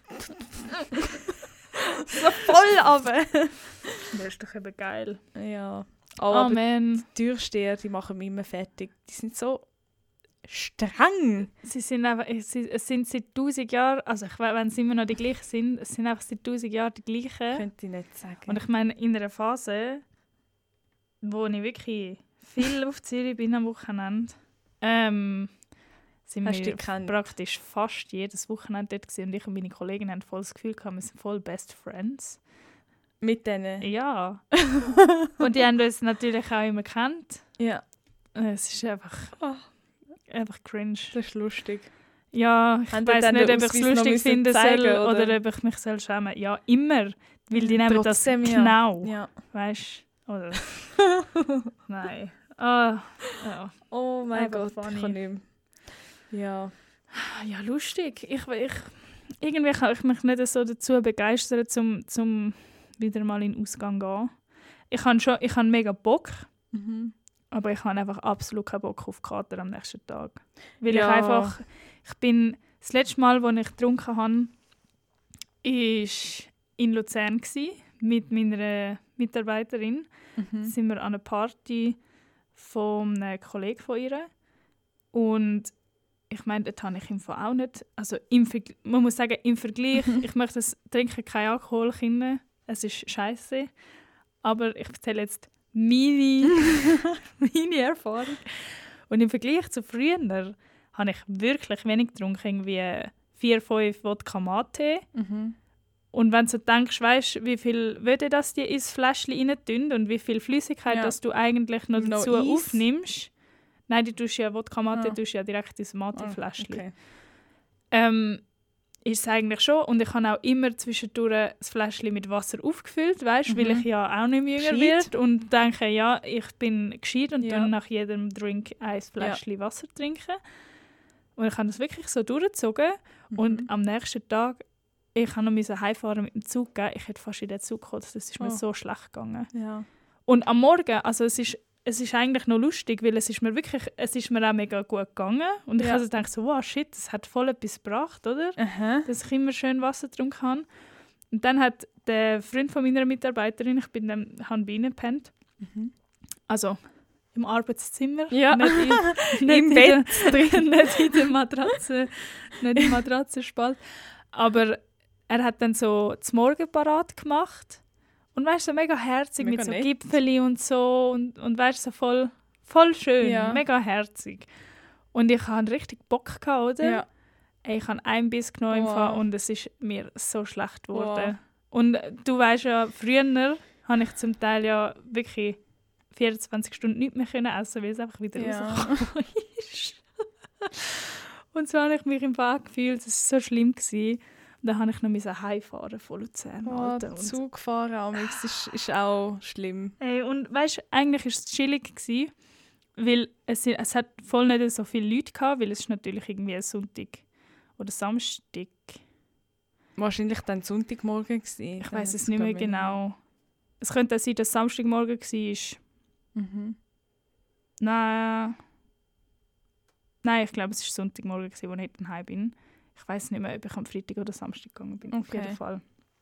so voll runter. Das ist doch eben geil. Ja. Oh, Aber die man. Türsteher, die machen mich immer fertig. Die sind so streng. Sie sind einfach, sie, es sind seit tausend Jahren, also ich weiß, wenn es immer noch die gleichen sind, es sind einfach seit tausend Jahren die gleichen. Könnte ich nicht sagen. Und ich meine, in einer Phase, wo ich wirklich viel auf Zürich bin am Wochenende, ähm, sind Hast du wir dich gekannt? praktisch fast jedes Wochenende dort gewesen. Und ich und meine Kollegen haben voll das Gefühl gehabt, wir sind voll Best Friends. Mit denen. Ja. Und die haben uns natürlich auch immer gekannt. Ja, Es ist einfach, Oh. einfach cringe. das ist lustig. Ja, ich Haben die weiß dann nicht, den ob ich es Ausweis noch lustig müssen finden zeigen, soll oder? oder? ob ich mich soll schämen. Ja, immer. Weil die nehmen Trotzdem, das ja. genau. Ja. Weißt du? Oder? Nein. Ah, ja. Oh mein Einfach Gott, funny. ich kann nicht mehr. Ja. Ja, lustig. Ich, ich, irgendwie kann ich mich nicht so dazu begeistern, zum, zum wieder mal in den Ausgang zu gehen. Ich habe schon, ich habe mega Bock, Mhm. Aber ich habe einfach absolut keinen Bock auf Kater am nächsten Tag. Weil Ja. ich einfach, ich bin, das letzte Mal, als ich getrunken habe, war in Luzern gsi, mit meiner Mitarbeiterin. Mhm. Da sind wir an einer Party von einem Kollegen von ihr. Und ich meine, dort habe ich im Fall auch nicht, also im Vergl- man muss sagen, im Vergleich, ich möchte das trinken keinen Alkohol finden, es ist scheiße. Aber ich erzähle jetzt meine, meine Erfahrung. Und im Vergleich zu früher habe ich wirklich wenig getrunken, irgendwie vier, fünf Wodka Mate. Mhm. Und wenn du so denkst, weißt du, wie viel Wöde das dir ins Fläschchen rein tun und wie viel Flüssigkeit Ja. das du eigentlich noch Noch dazu Eis? aufnimmst. Nein, du tust ja Wodka Mate, Ah. tust ja direkt ins Mate-Fläschchen. Okay. Ähm, ist es eigentlich schon. Und ich habe auch immer zwischendurch das Fläschchen mit Wasser aufgefüllt, weißt, weil Mhm. ich ja auch nicht mehr jünger Gescheit. werde und denke, ja, ich bin gescheit und Ja. dann nach jedem Drink ein Fläschchen Wasser trinken. Und ich habe das wirklich so durchgezogen. Mhm. Und am nächsten Tag, ich musste noch heimfahren mit dem Zug gehen. Ich hätte fast in den Zug gekotzt. Das ist mir Oh. so schlecht gegangen. Ja. Und am Morgen, also es ist, es ist eigentlich noch lustig, weil es ist mir wirklich, es ist mir auch mega gut gegangen. Und ich Ja. also dachte so, wow, shit, das hat voll etwas gebracht, oder? Aha. Dass ich immer schön Wasser getrunken habe. Und dann hat der Freund von meiner Mitarbeiterin, ich bin dann, habe bei ihnen gepennt, Mhm. also im Arbeitszimmer, Ja. nicht, in, nicht, Im in Bett der, nicht in der Matratze, nicht im Matratzenspalt. Aber er hat dann so das Morgen parat gemacht und weißt so mega herzig Mega mit so nett. Gipfeli und so und, und weißt so voll, voll schön, Ja. mega herzig. Und ich hatte richtig Bock gehabt, oder? Ja. Ey, ich habe einen Biss genommen im Wow. Fall und es ist mir so schlecht geworden. Wow. Und äh, du weißt ja, früher habe ich zum Teil ja wirklich vierundzwanzig Stunden nicht mehr können essen, weil es einfach wieder Ja. rausgekommen ist. Und so habe ich mich im Fall gefühlt, es war so schlimm gewesen. Und dann habe ich noch heimfahren von Luzern. Oh, Alter. Und, Zug fahren amix ist, ist auch schlimm. ey, und weißt du, eigentlich war es chillig gewesen, weil es, es hat voll nicht so viele Leute gehabt, weil es ist natürlich irgendwie ein Sonntag oder Samstag. Wahrscheinlich dann Sonntagmorgen gewesen. Ich weiß es nicht mehr genau. Es könnte auch sein, dass es Samstagmorgen war. Mhm. Nein. Nein, ich glaube, es war Sonntagmorgen, als ich dann heim bin. Ich weiß nicht mehr, ob ich am Freitag oder Samstag gegangen bin. Auf Okay. jeden Fall.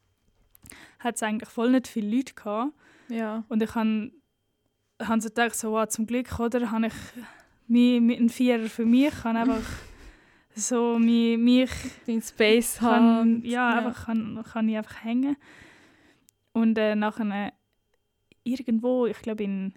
Hat es eigentlich voll nicht viele Leute gehabt. Ja. Und ich habe hab so gedacht, so, wow, zum Glück, oder, habe ich mich mit einem Vierer für mich, kann einfach so mich, mich Den Space kann, haben. ja, einfach kann, kann ich einfach hängen. Und äh, nachher irgendwo, ich glaube in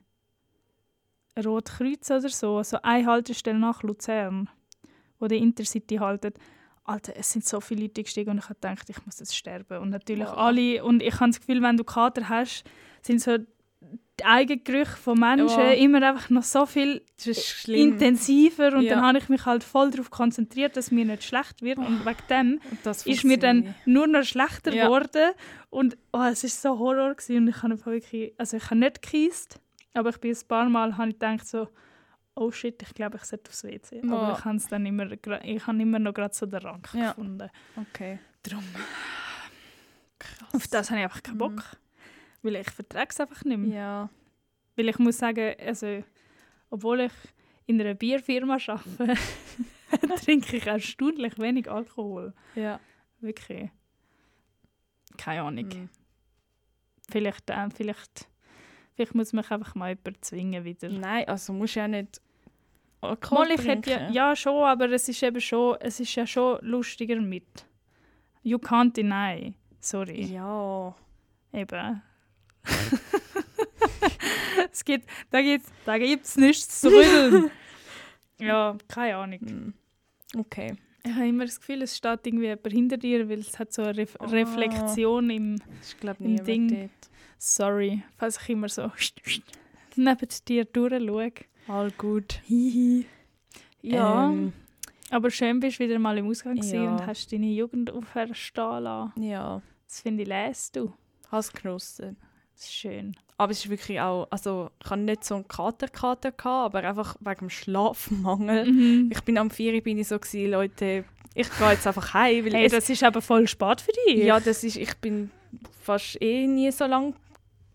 Rotkreuz oder so, so eine Haltestelle nach Luzern, wo der Intercity haltet. Alter, es sind so viele Leute gestiegen und ich habe gedacht, ich muss jetzt sterben. Und natürlich Wow. alle, und ich habe das Gefühl, wenn du Kater hast, sind so die Eigengerüche von Menschen Wow. immer einfach noch so viel Das ist schlimm. intensiver. Und Ja. dann habe ich mich halt voll darauf konzentriert, dass mir nicht schlecht wird. Und wegen dem Das ist mir dann funktioniert. nur noch schlechter Ja. geworden. Und oh, es war so Horror gewesen. Und ich habe einfach wirklich, also ich habe nicht gekiest, aber ich bin ein paar Mal habe ich gedacht so, oh shit, ich glaube, ich sollte aufs W C. Ja. Aber ich habe es dann immer, gra- ich habe immer noch gerade so den Rang Ja. gefunden. Okay. Darum, Krass. auf das habe ich einfach keinen Bock. Mhm. Weil ich vertrage es einfach nicht mehr. Ja. Weil ich muss sagen, also, obwohl ich in einer Bierfirma arbeite, trinke ich erstaunlich wenig Alkohol. Ja. Wirklich. Keine Ahnung. Mhm. Vielleicht, äh, vielleicht, vielleicht muss mich einfach mal jemand zwingen wieder. Nein, also musst du ja nicht Alkohol Mal, ich hätte ja, trinken. ja schon, aber es ist eben schon, es ist ja schon lustiger mit. You can't deny. Sorry. Ja. Eben. es gibt, da gibt da gibt's nichts zu rütteln. Ja, keine Ahnung. Mhm. Okay. Ich habe immer das Gefühl, es steht irgendwie jemand hinter dir, weil es hat so eine Ref Ah. Reflexion im Das ist, glaube ich, Im niemand Ding. dort. Sorry, falls ich immer so neben dir durchschaue. All gut. Hihi. Ja, Ähm, aber schön bist du wieder mal im Ausgang gewesen ja. und hast deine Jugend auferstehen lassen. ja. Das finde ich, lässt du. Has genossen. Das ist schön. Aber es ist wirklich auch, also ich hatte nicht so einen Kater-Kater, gehabt, aber einfach wegen dem Schlafmangel. Mhm. Ich bin am vier bin ich so gewesen, Leute, ich gehe jetzt einfach heim, weil Hey, es, das ist aber voll spät für dich. ja, das ist, ich bin fast eh nie so lange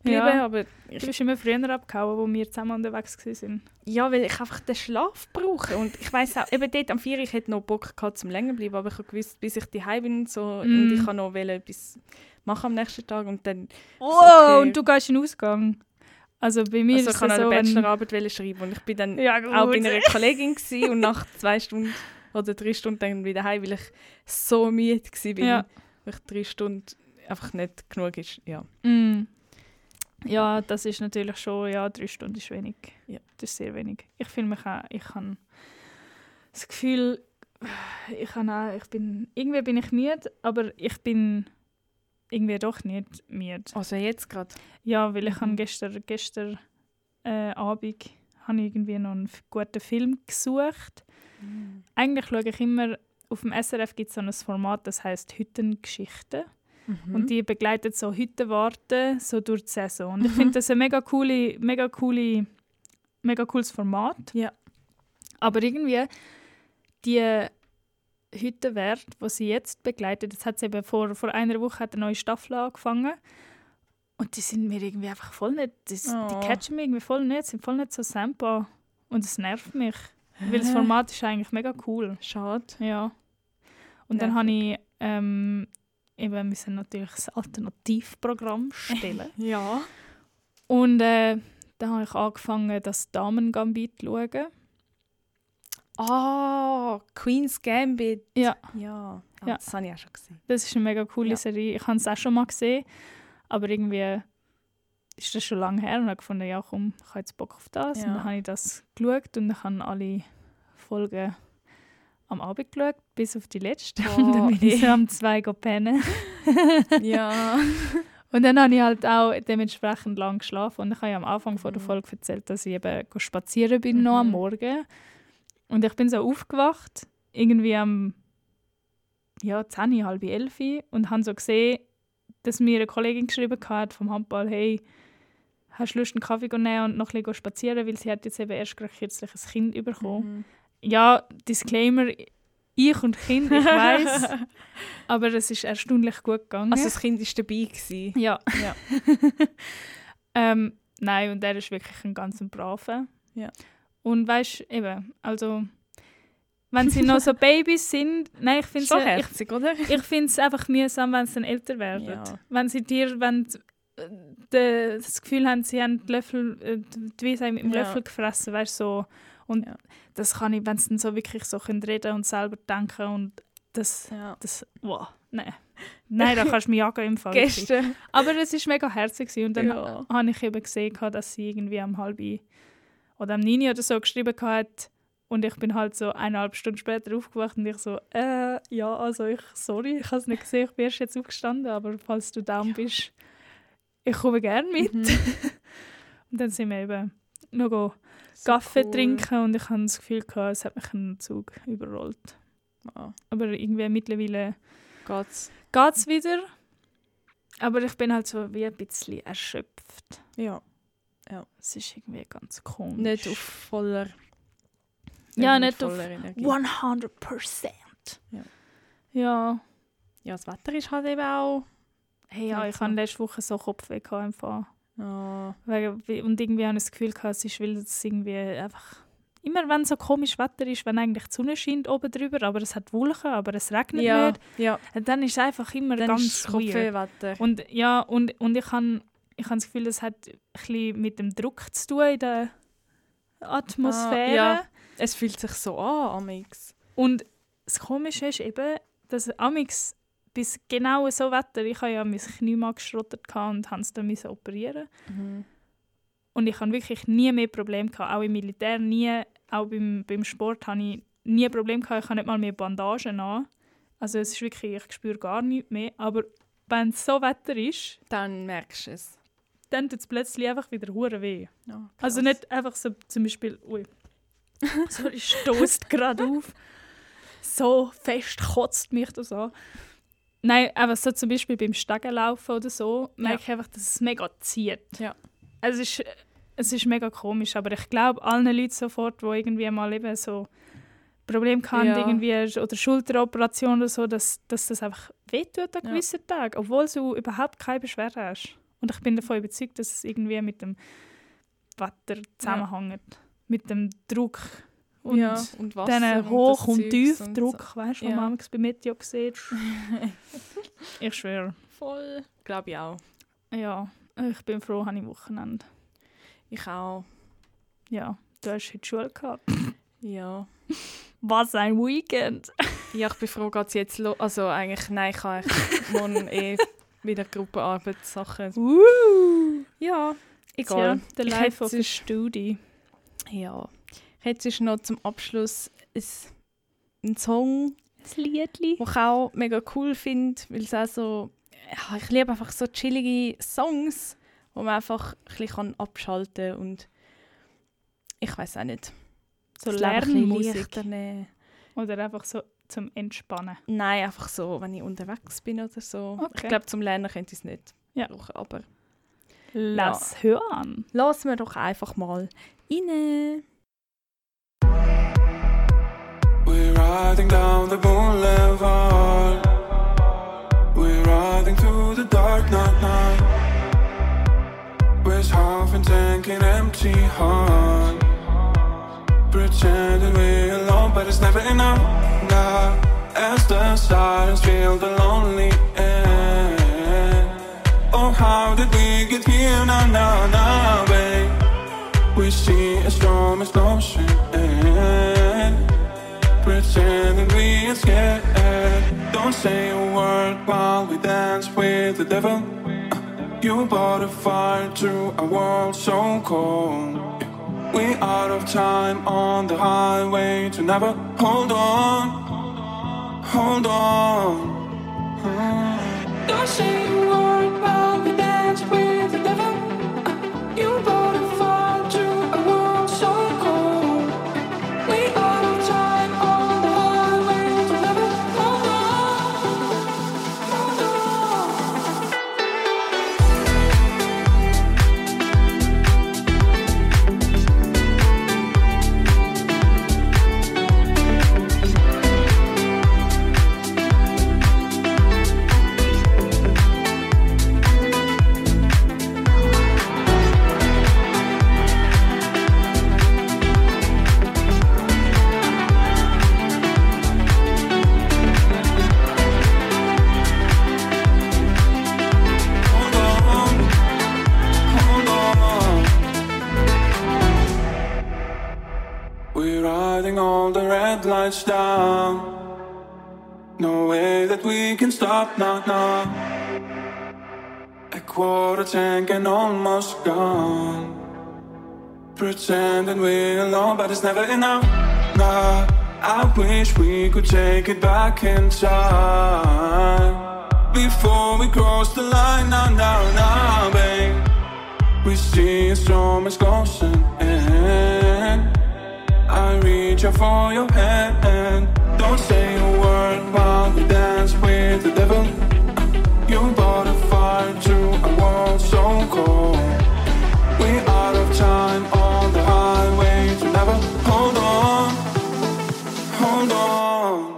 geblieben. Ja. Aber Du ich, bist immer früher abgehauen, wo wir zusammen unterwegs waren. ja, weil ich einfach den Schlaf brauche. Und ich weiss auch, eben dort am vier ich hätte noch Bock gehabt, zum länger bleiben, aber ich habe gewusst, bis ich daheim bin und so, Mm. und ich kann noch etwas machen am nächsten Tag und dann... Wow, okay. und du gehst in den Ausgang. Also bei mir Also ist ich kann es eine so, wenn... Bachelorarbeit wollen schreiben und ich bin dann Ja, gut. auch bei einer Kollegin gsi und nach zwei Stunden oder drei Stunden dann wieder heim, weil ich so müde war, Ja. weil ich drei Stunden einfach nicht genug ist. Ja. Mm. Ja, das ist natürlich schon, ja, drei Stunden ist wenig. Ja. Das ist sehr wenig. Ich fühle mich auch, ich habe das Gefühl, ich, habe auch, ich bin, irgendwie bin ich müde, aber ich bin irgendwie doch nicht müde. Also jetzt gerade. Ja, weil ich Mhm. habe gestern, gestern äh, Abend habe ich irgendwie noch einen f- guten Film gesucht. Eigentlich schaue ich immer, auf dem S R F gibt es so ein Format, das heisst Hüttengeschichten. Mhm. Und die begleitet so Hüttenwarten so durch die Saison. Und ich finde das ein mega, coole, mega, coole, mega cooles Format. Ja. Aber irgendwie, die Hüttenwert, die sie jetzt begleitet, jetzt hat sie eben vor, vor einer Woche hat eine neue Staffel angefangen. Und die sind mir irgendwie einfach voll nicht, das, Oh. die catchen mich irgendwie voll nicht, sind voll nicht so sampa. Und es nervt mich. Weil das Format ist eigentlich mega cool. Schade. Ja. Und dann habe ich ähm, eben, wir müssen natürlich ein Alternativprogramm stellen. Ja. Und äh, dann habe ich angefangen, das Damen-Gambit zu schauen. Ah, Queen's Gambit. Ja. Ja. Ah, Ja. Das habe ich auch schon gesehen. Das ist eine mega coole Ja. Serie. Ich habe es auch schon mal gesehen, aber irgendwie ist das schon lange her und habe gefunden, ja komm, ich habe jetzt Bock auf das. Ja. Und dann habe ich das geschaut und ich habe alle Folgen am Abend geschaut, bis auf die letzte. Oh, und dann bin ich eh. so am zwei pennen. Ja. Und dann habe ich halt auch dementsprechend lang geschlafen. Und ich habe ja am Anfang von der Mhm. Folge erzählt, dass ich eben spazieren bin noch am Mhm. Morgen. Und ich bin so aufgewacht, irgendwie am ja, zehn, halb elf und habe so gesehen, dass mir eine Kollegin geschrieben hat vom Handball, hey, hast du Lust, einen Kaffee zu nehmen und noch ein bisschen spazieren, weil sie hat jetzt eben erst gerade kürzlich ein Kind bekommen. Mhm. Ja, Disclaimer, ich und Kind, ich weiss, aber es ist erstaunlich gut gegangen. Also das Kind war dabei. Gewesen. ja. Ja. ähm, nein, und er ist wirklich ein ganz braver. Ja. Und weißt du, eben, also, wenn sie noch so Babys sind, nein, ich finde Schon es ich, herzig, oder? ich find's einfach mühsam, wenn sie dann älter werden. Ja. Wenn sie dir, wenn sie, äh, de, das Gefühl haben, sie haben die Löffel, äh, die Weisheit mit dem Ja. Löffel gefressen, weißt du, so. Und Ja. das kann ich, wenn sie dann so wirklich so können reden und selber denken und das, Ja. das, wow, nein. Nein, da kannst du mich jagen im Fall. Gestern. Aber es war mega herzig gewesen. Und dann Ja. habe ich eben gesehen, dass sie irgendwie am halben oder am neun oder so geschrieben hat. Und ich bin halt so eineinhalb Stunden später aufgewacht und ich so, äh, ja, also ich, sorry, ich habe es nicht gesehen, ich bin erst jetzt aufgestanden, aber falls du down bist, ich komme gerne mit. Mhm. Und dann sind wir eben noch go So Kaffee cool. trinken und ich habe das Gefühl gehabt, es hat mich ein Zug überrollt. Ah, Aber irgendwie mittlerweile geht's. geht es wieder. Aber ich bin halt so wie ein bisschen erschöpft. Ja. Es ist irgendwie ganz komisch. Nicht auf voller. Ja, mit nicht auf voller Energie. hundert Prozent. Ja. Ja. Ja, das Wetter ist halt eben auch. Hey, ja, Nicht ich so. hatte letzte Woche so Kopfweh gehabt im Fall. Oh, Wegen- Und irgendwie habe ich das Gefühl gehabt, es ist, weil es irgendwie einfach... Immer wenn so komisch Wetter ist, wenn eigentlich die Sonne scheint oben drüber, aber es hat Wolken, aber es regnet ja, nicht. ja. Dann ist es einfach immer Dann ganz ist das weird. Kopfwehwetter. Und ja, und, und ich habe ich hab das Gefühl, es hat ein bisschen mit dem Druck zu tun in der Atmosphäre. Ah, ja. Es fühlt sich so an, amix. Und das Komische ist eben, dass amix bis genau so Wetter, ich habe ja mein Knie mal geschrottet und musste es dann müssen operieren. Mhm. Und ich hatte wirklich nie mehr Probleme gehabt, auch im Militär nie, auch beim, beim Sport hatte ich nie Probleme gehabt. Ich habe nicht mal mehr Bandagen an. Also es ist wirklich, ich spüre gar nichts mehr. Aber wenn es so Wetter ist, Dann merkst du es. dann tut es plötzlich einfach wieder hure weh. Ja, Also krass. nicht einfach so zum Beispiel, ui, sorry, stoßt gerade auf. So fest kotzt mich das an. Nein, aber so zum Beispiel beim Stegenlaufen oder so, merke ich einfach, dass es mega zieht. Ja. Es ist, es ist mega komisch, aber ich glaube, allen Leuten sofort, die irgendwie mal eben so Probleme hatten, Ja. irgendwie, oder Schulteroperation oder so, dass, dass das einfach wehtut an Ja. gewissen Tagen, obwohl du überhaupt keine Beschwerden hast. Und ich bin davon überzeugt, dass es irgendwie mit dem Wetter zusammenhängt. Ja. Mit dem Druck und, ja, und diesen Hoch- und, und Tiefdruck, so. Weißt du, ja. was man bei Meteo sieht. Ich schwöre. Voll. Glaube ich auch. Ja, ich bin froh, habe ich Wochenende. Ich auch. Ja, du hast heute Schule gehabt. Ja. Was ein Weekend! Ja, ich bin froh, geht es jetzt los. Also eigentlich, nein, ich habe morgen eh wieder Gruppenarbeitssachen. Uh. Ja, egal. Ja, der Life of a Studie. Ja. Jetzt ist noch zum Abschluss ein, ein Song, ein Liedli, das ich auch mega cool finde, weil es auch so, ja, ich liebe einfach so chillige Songs, wo man einfach ein bisschen abschalten kann und ich weiß auch nicht. So Lernmusik oder einfach so zum Entspannen? Nein, einfach so, wenn ich unterwegs bin oder so. Okay. Ich glaube, zum Lernen könnte ich es nicht ja. brauchen, aber lass ja. hören. Lassen wir doch einfach mal rein. We're riding down the boulevard. We're riding through the dark night night. With half a tank and empty heart. Pretending we're alone, but it's never enough. Now, as the silence feel the lonely end. Oh, how did we get here now, now, now, babe? We see a storm is closing in. Pretending we are scared. Don't say a word while we dance with the devil. You brought a fire to a world so cold. We out of time on the highway to never. Hold on, hold on. Don't say a word while we dance with the devil. You brought a fire to a world so cold. We out of time on the highway to never. Hold on, hold on. We're riding all the red lights down. No way that we can stop now, now. A quarter tank and almost gone. Pretending we're alone, but it's never enough. Nah, I wish we could take it back in time. Before we cross the line, now, now, now, babe. We see a storm is closing in. I reach out for your hand. Don't say a word while we dance with the devil. You brought a fire to a world so cold. We out of time on the highway to never. Hold on, hold on.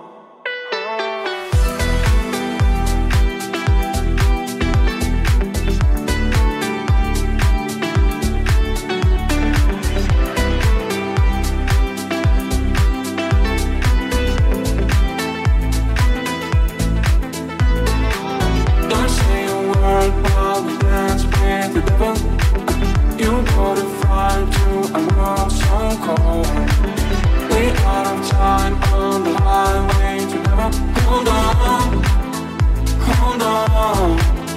While we dance with the devil, you brought a fire to a world so cold. We out of time on the highway to never. Hold on, hold on.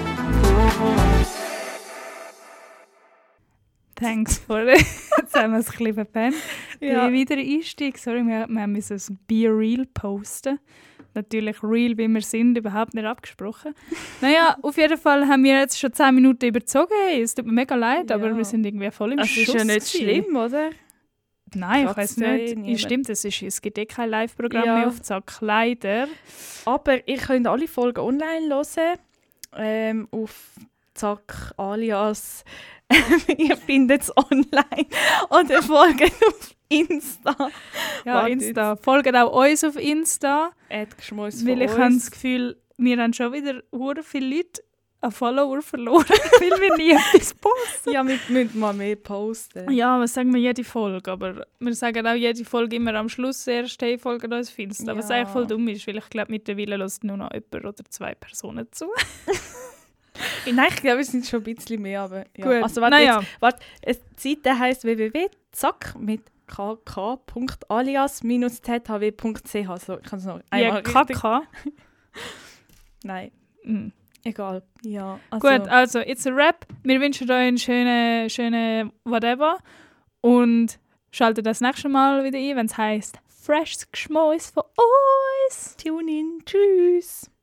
Thanks for it. Jetzt haben wir es ein bisschen verpennt. Ja. Wieder Einstieg. Sorry, wir, wir müssen ein Be Real posten. Natürlich real, wie wir sind, überhaupt nicht abgesprochen. Naja, auf jeden Fall haben wir jetzt schon zehn Minuten überzogen. Es tut mir mega leid, Ja. aber wir sind irgendwie voll im Das Schuss. ist ja nicht gewesen. schlimm, oder? Nein, ich Kratzt weiß ja eh nicht. niemand. Stimmt, es, ist, es gibt eh kein Live-Programm Ja. mehr auf Zack, leider. Aber ihr könnt alle Folgen online hören. Ähm, auf Zack alias. Ihr findet es online. Oder folgt auf Insta. Ja, Warte Insta. Folgt auch uns auf Insta. Jetzt. Geschmäus Weil von ich uns. habe das Gefühl, wir haben schon wieder hure viele Leute einen Follower verloren, weil wir nie etwas posten. Ja, wir müssen mal mehr posten. Ja, was sagen wir jede Folge, aber wir sagen auch jede Folge immer am Schluss erst, hey, folgt uns auf Insta. Ja. Was eigentlich voll dumm ist, weil ich glaube, mittlerweile lässt nur noch jemand oder zwei Personen zu. Nein, ich glaube, es sind schon ein bisschen mehr, aber ja. Gut, Also warte, naja. jetzt, warte, es- die Seite heisst w w w punkt zack mit k k punkt alias Bindestrich z h w punkt c h. So, ich kann es noch Ja, einmal richtig... Kaka. Nein, Mhm. egal. Ja, also, Gut, also, it's a wrap. Wir wünschen euch einen schönen, schönen whatever und schaltet das nächste Mal wieder ein, wenn es heisst Fresh Geschmäus von uns. tune in. Tschüss.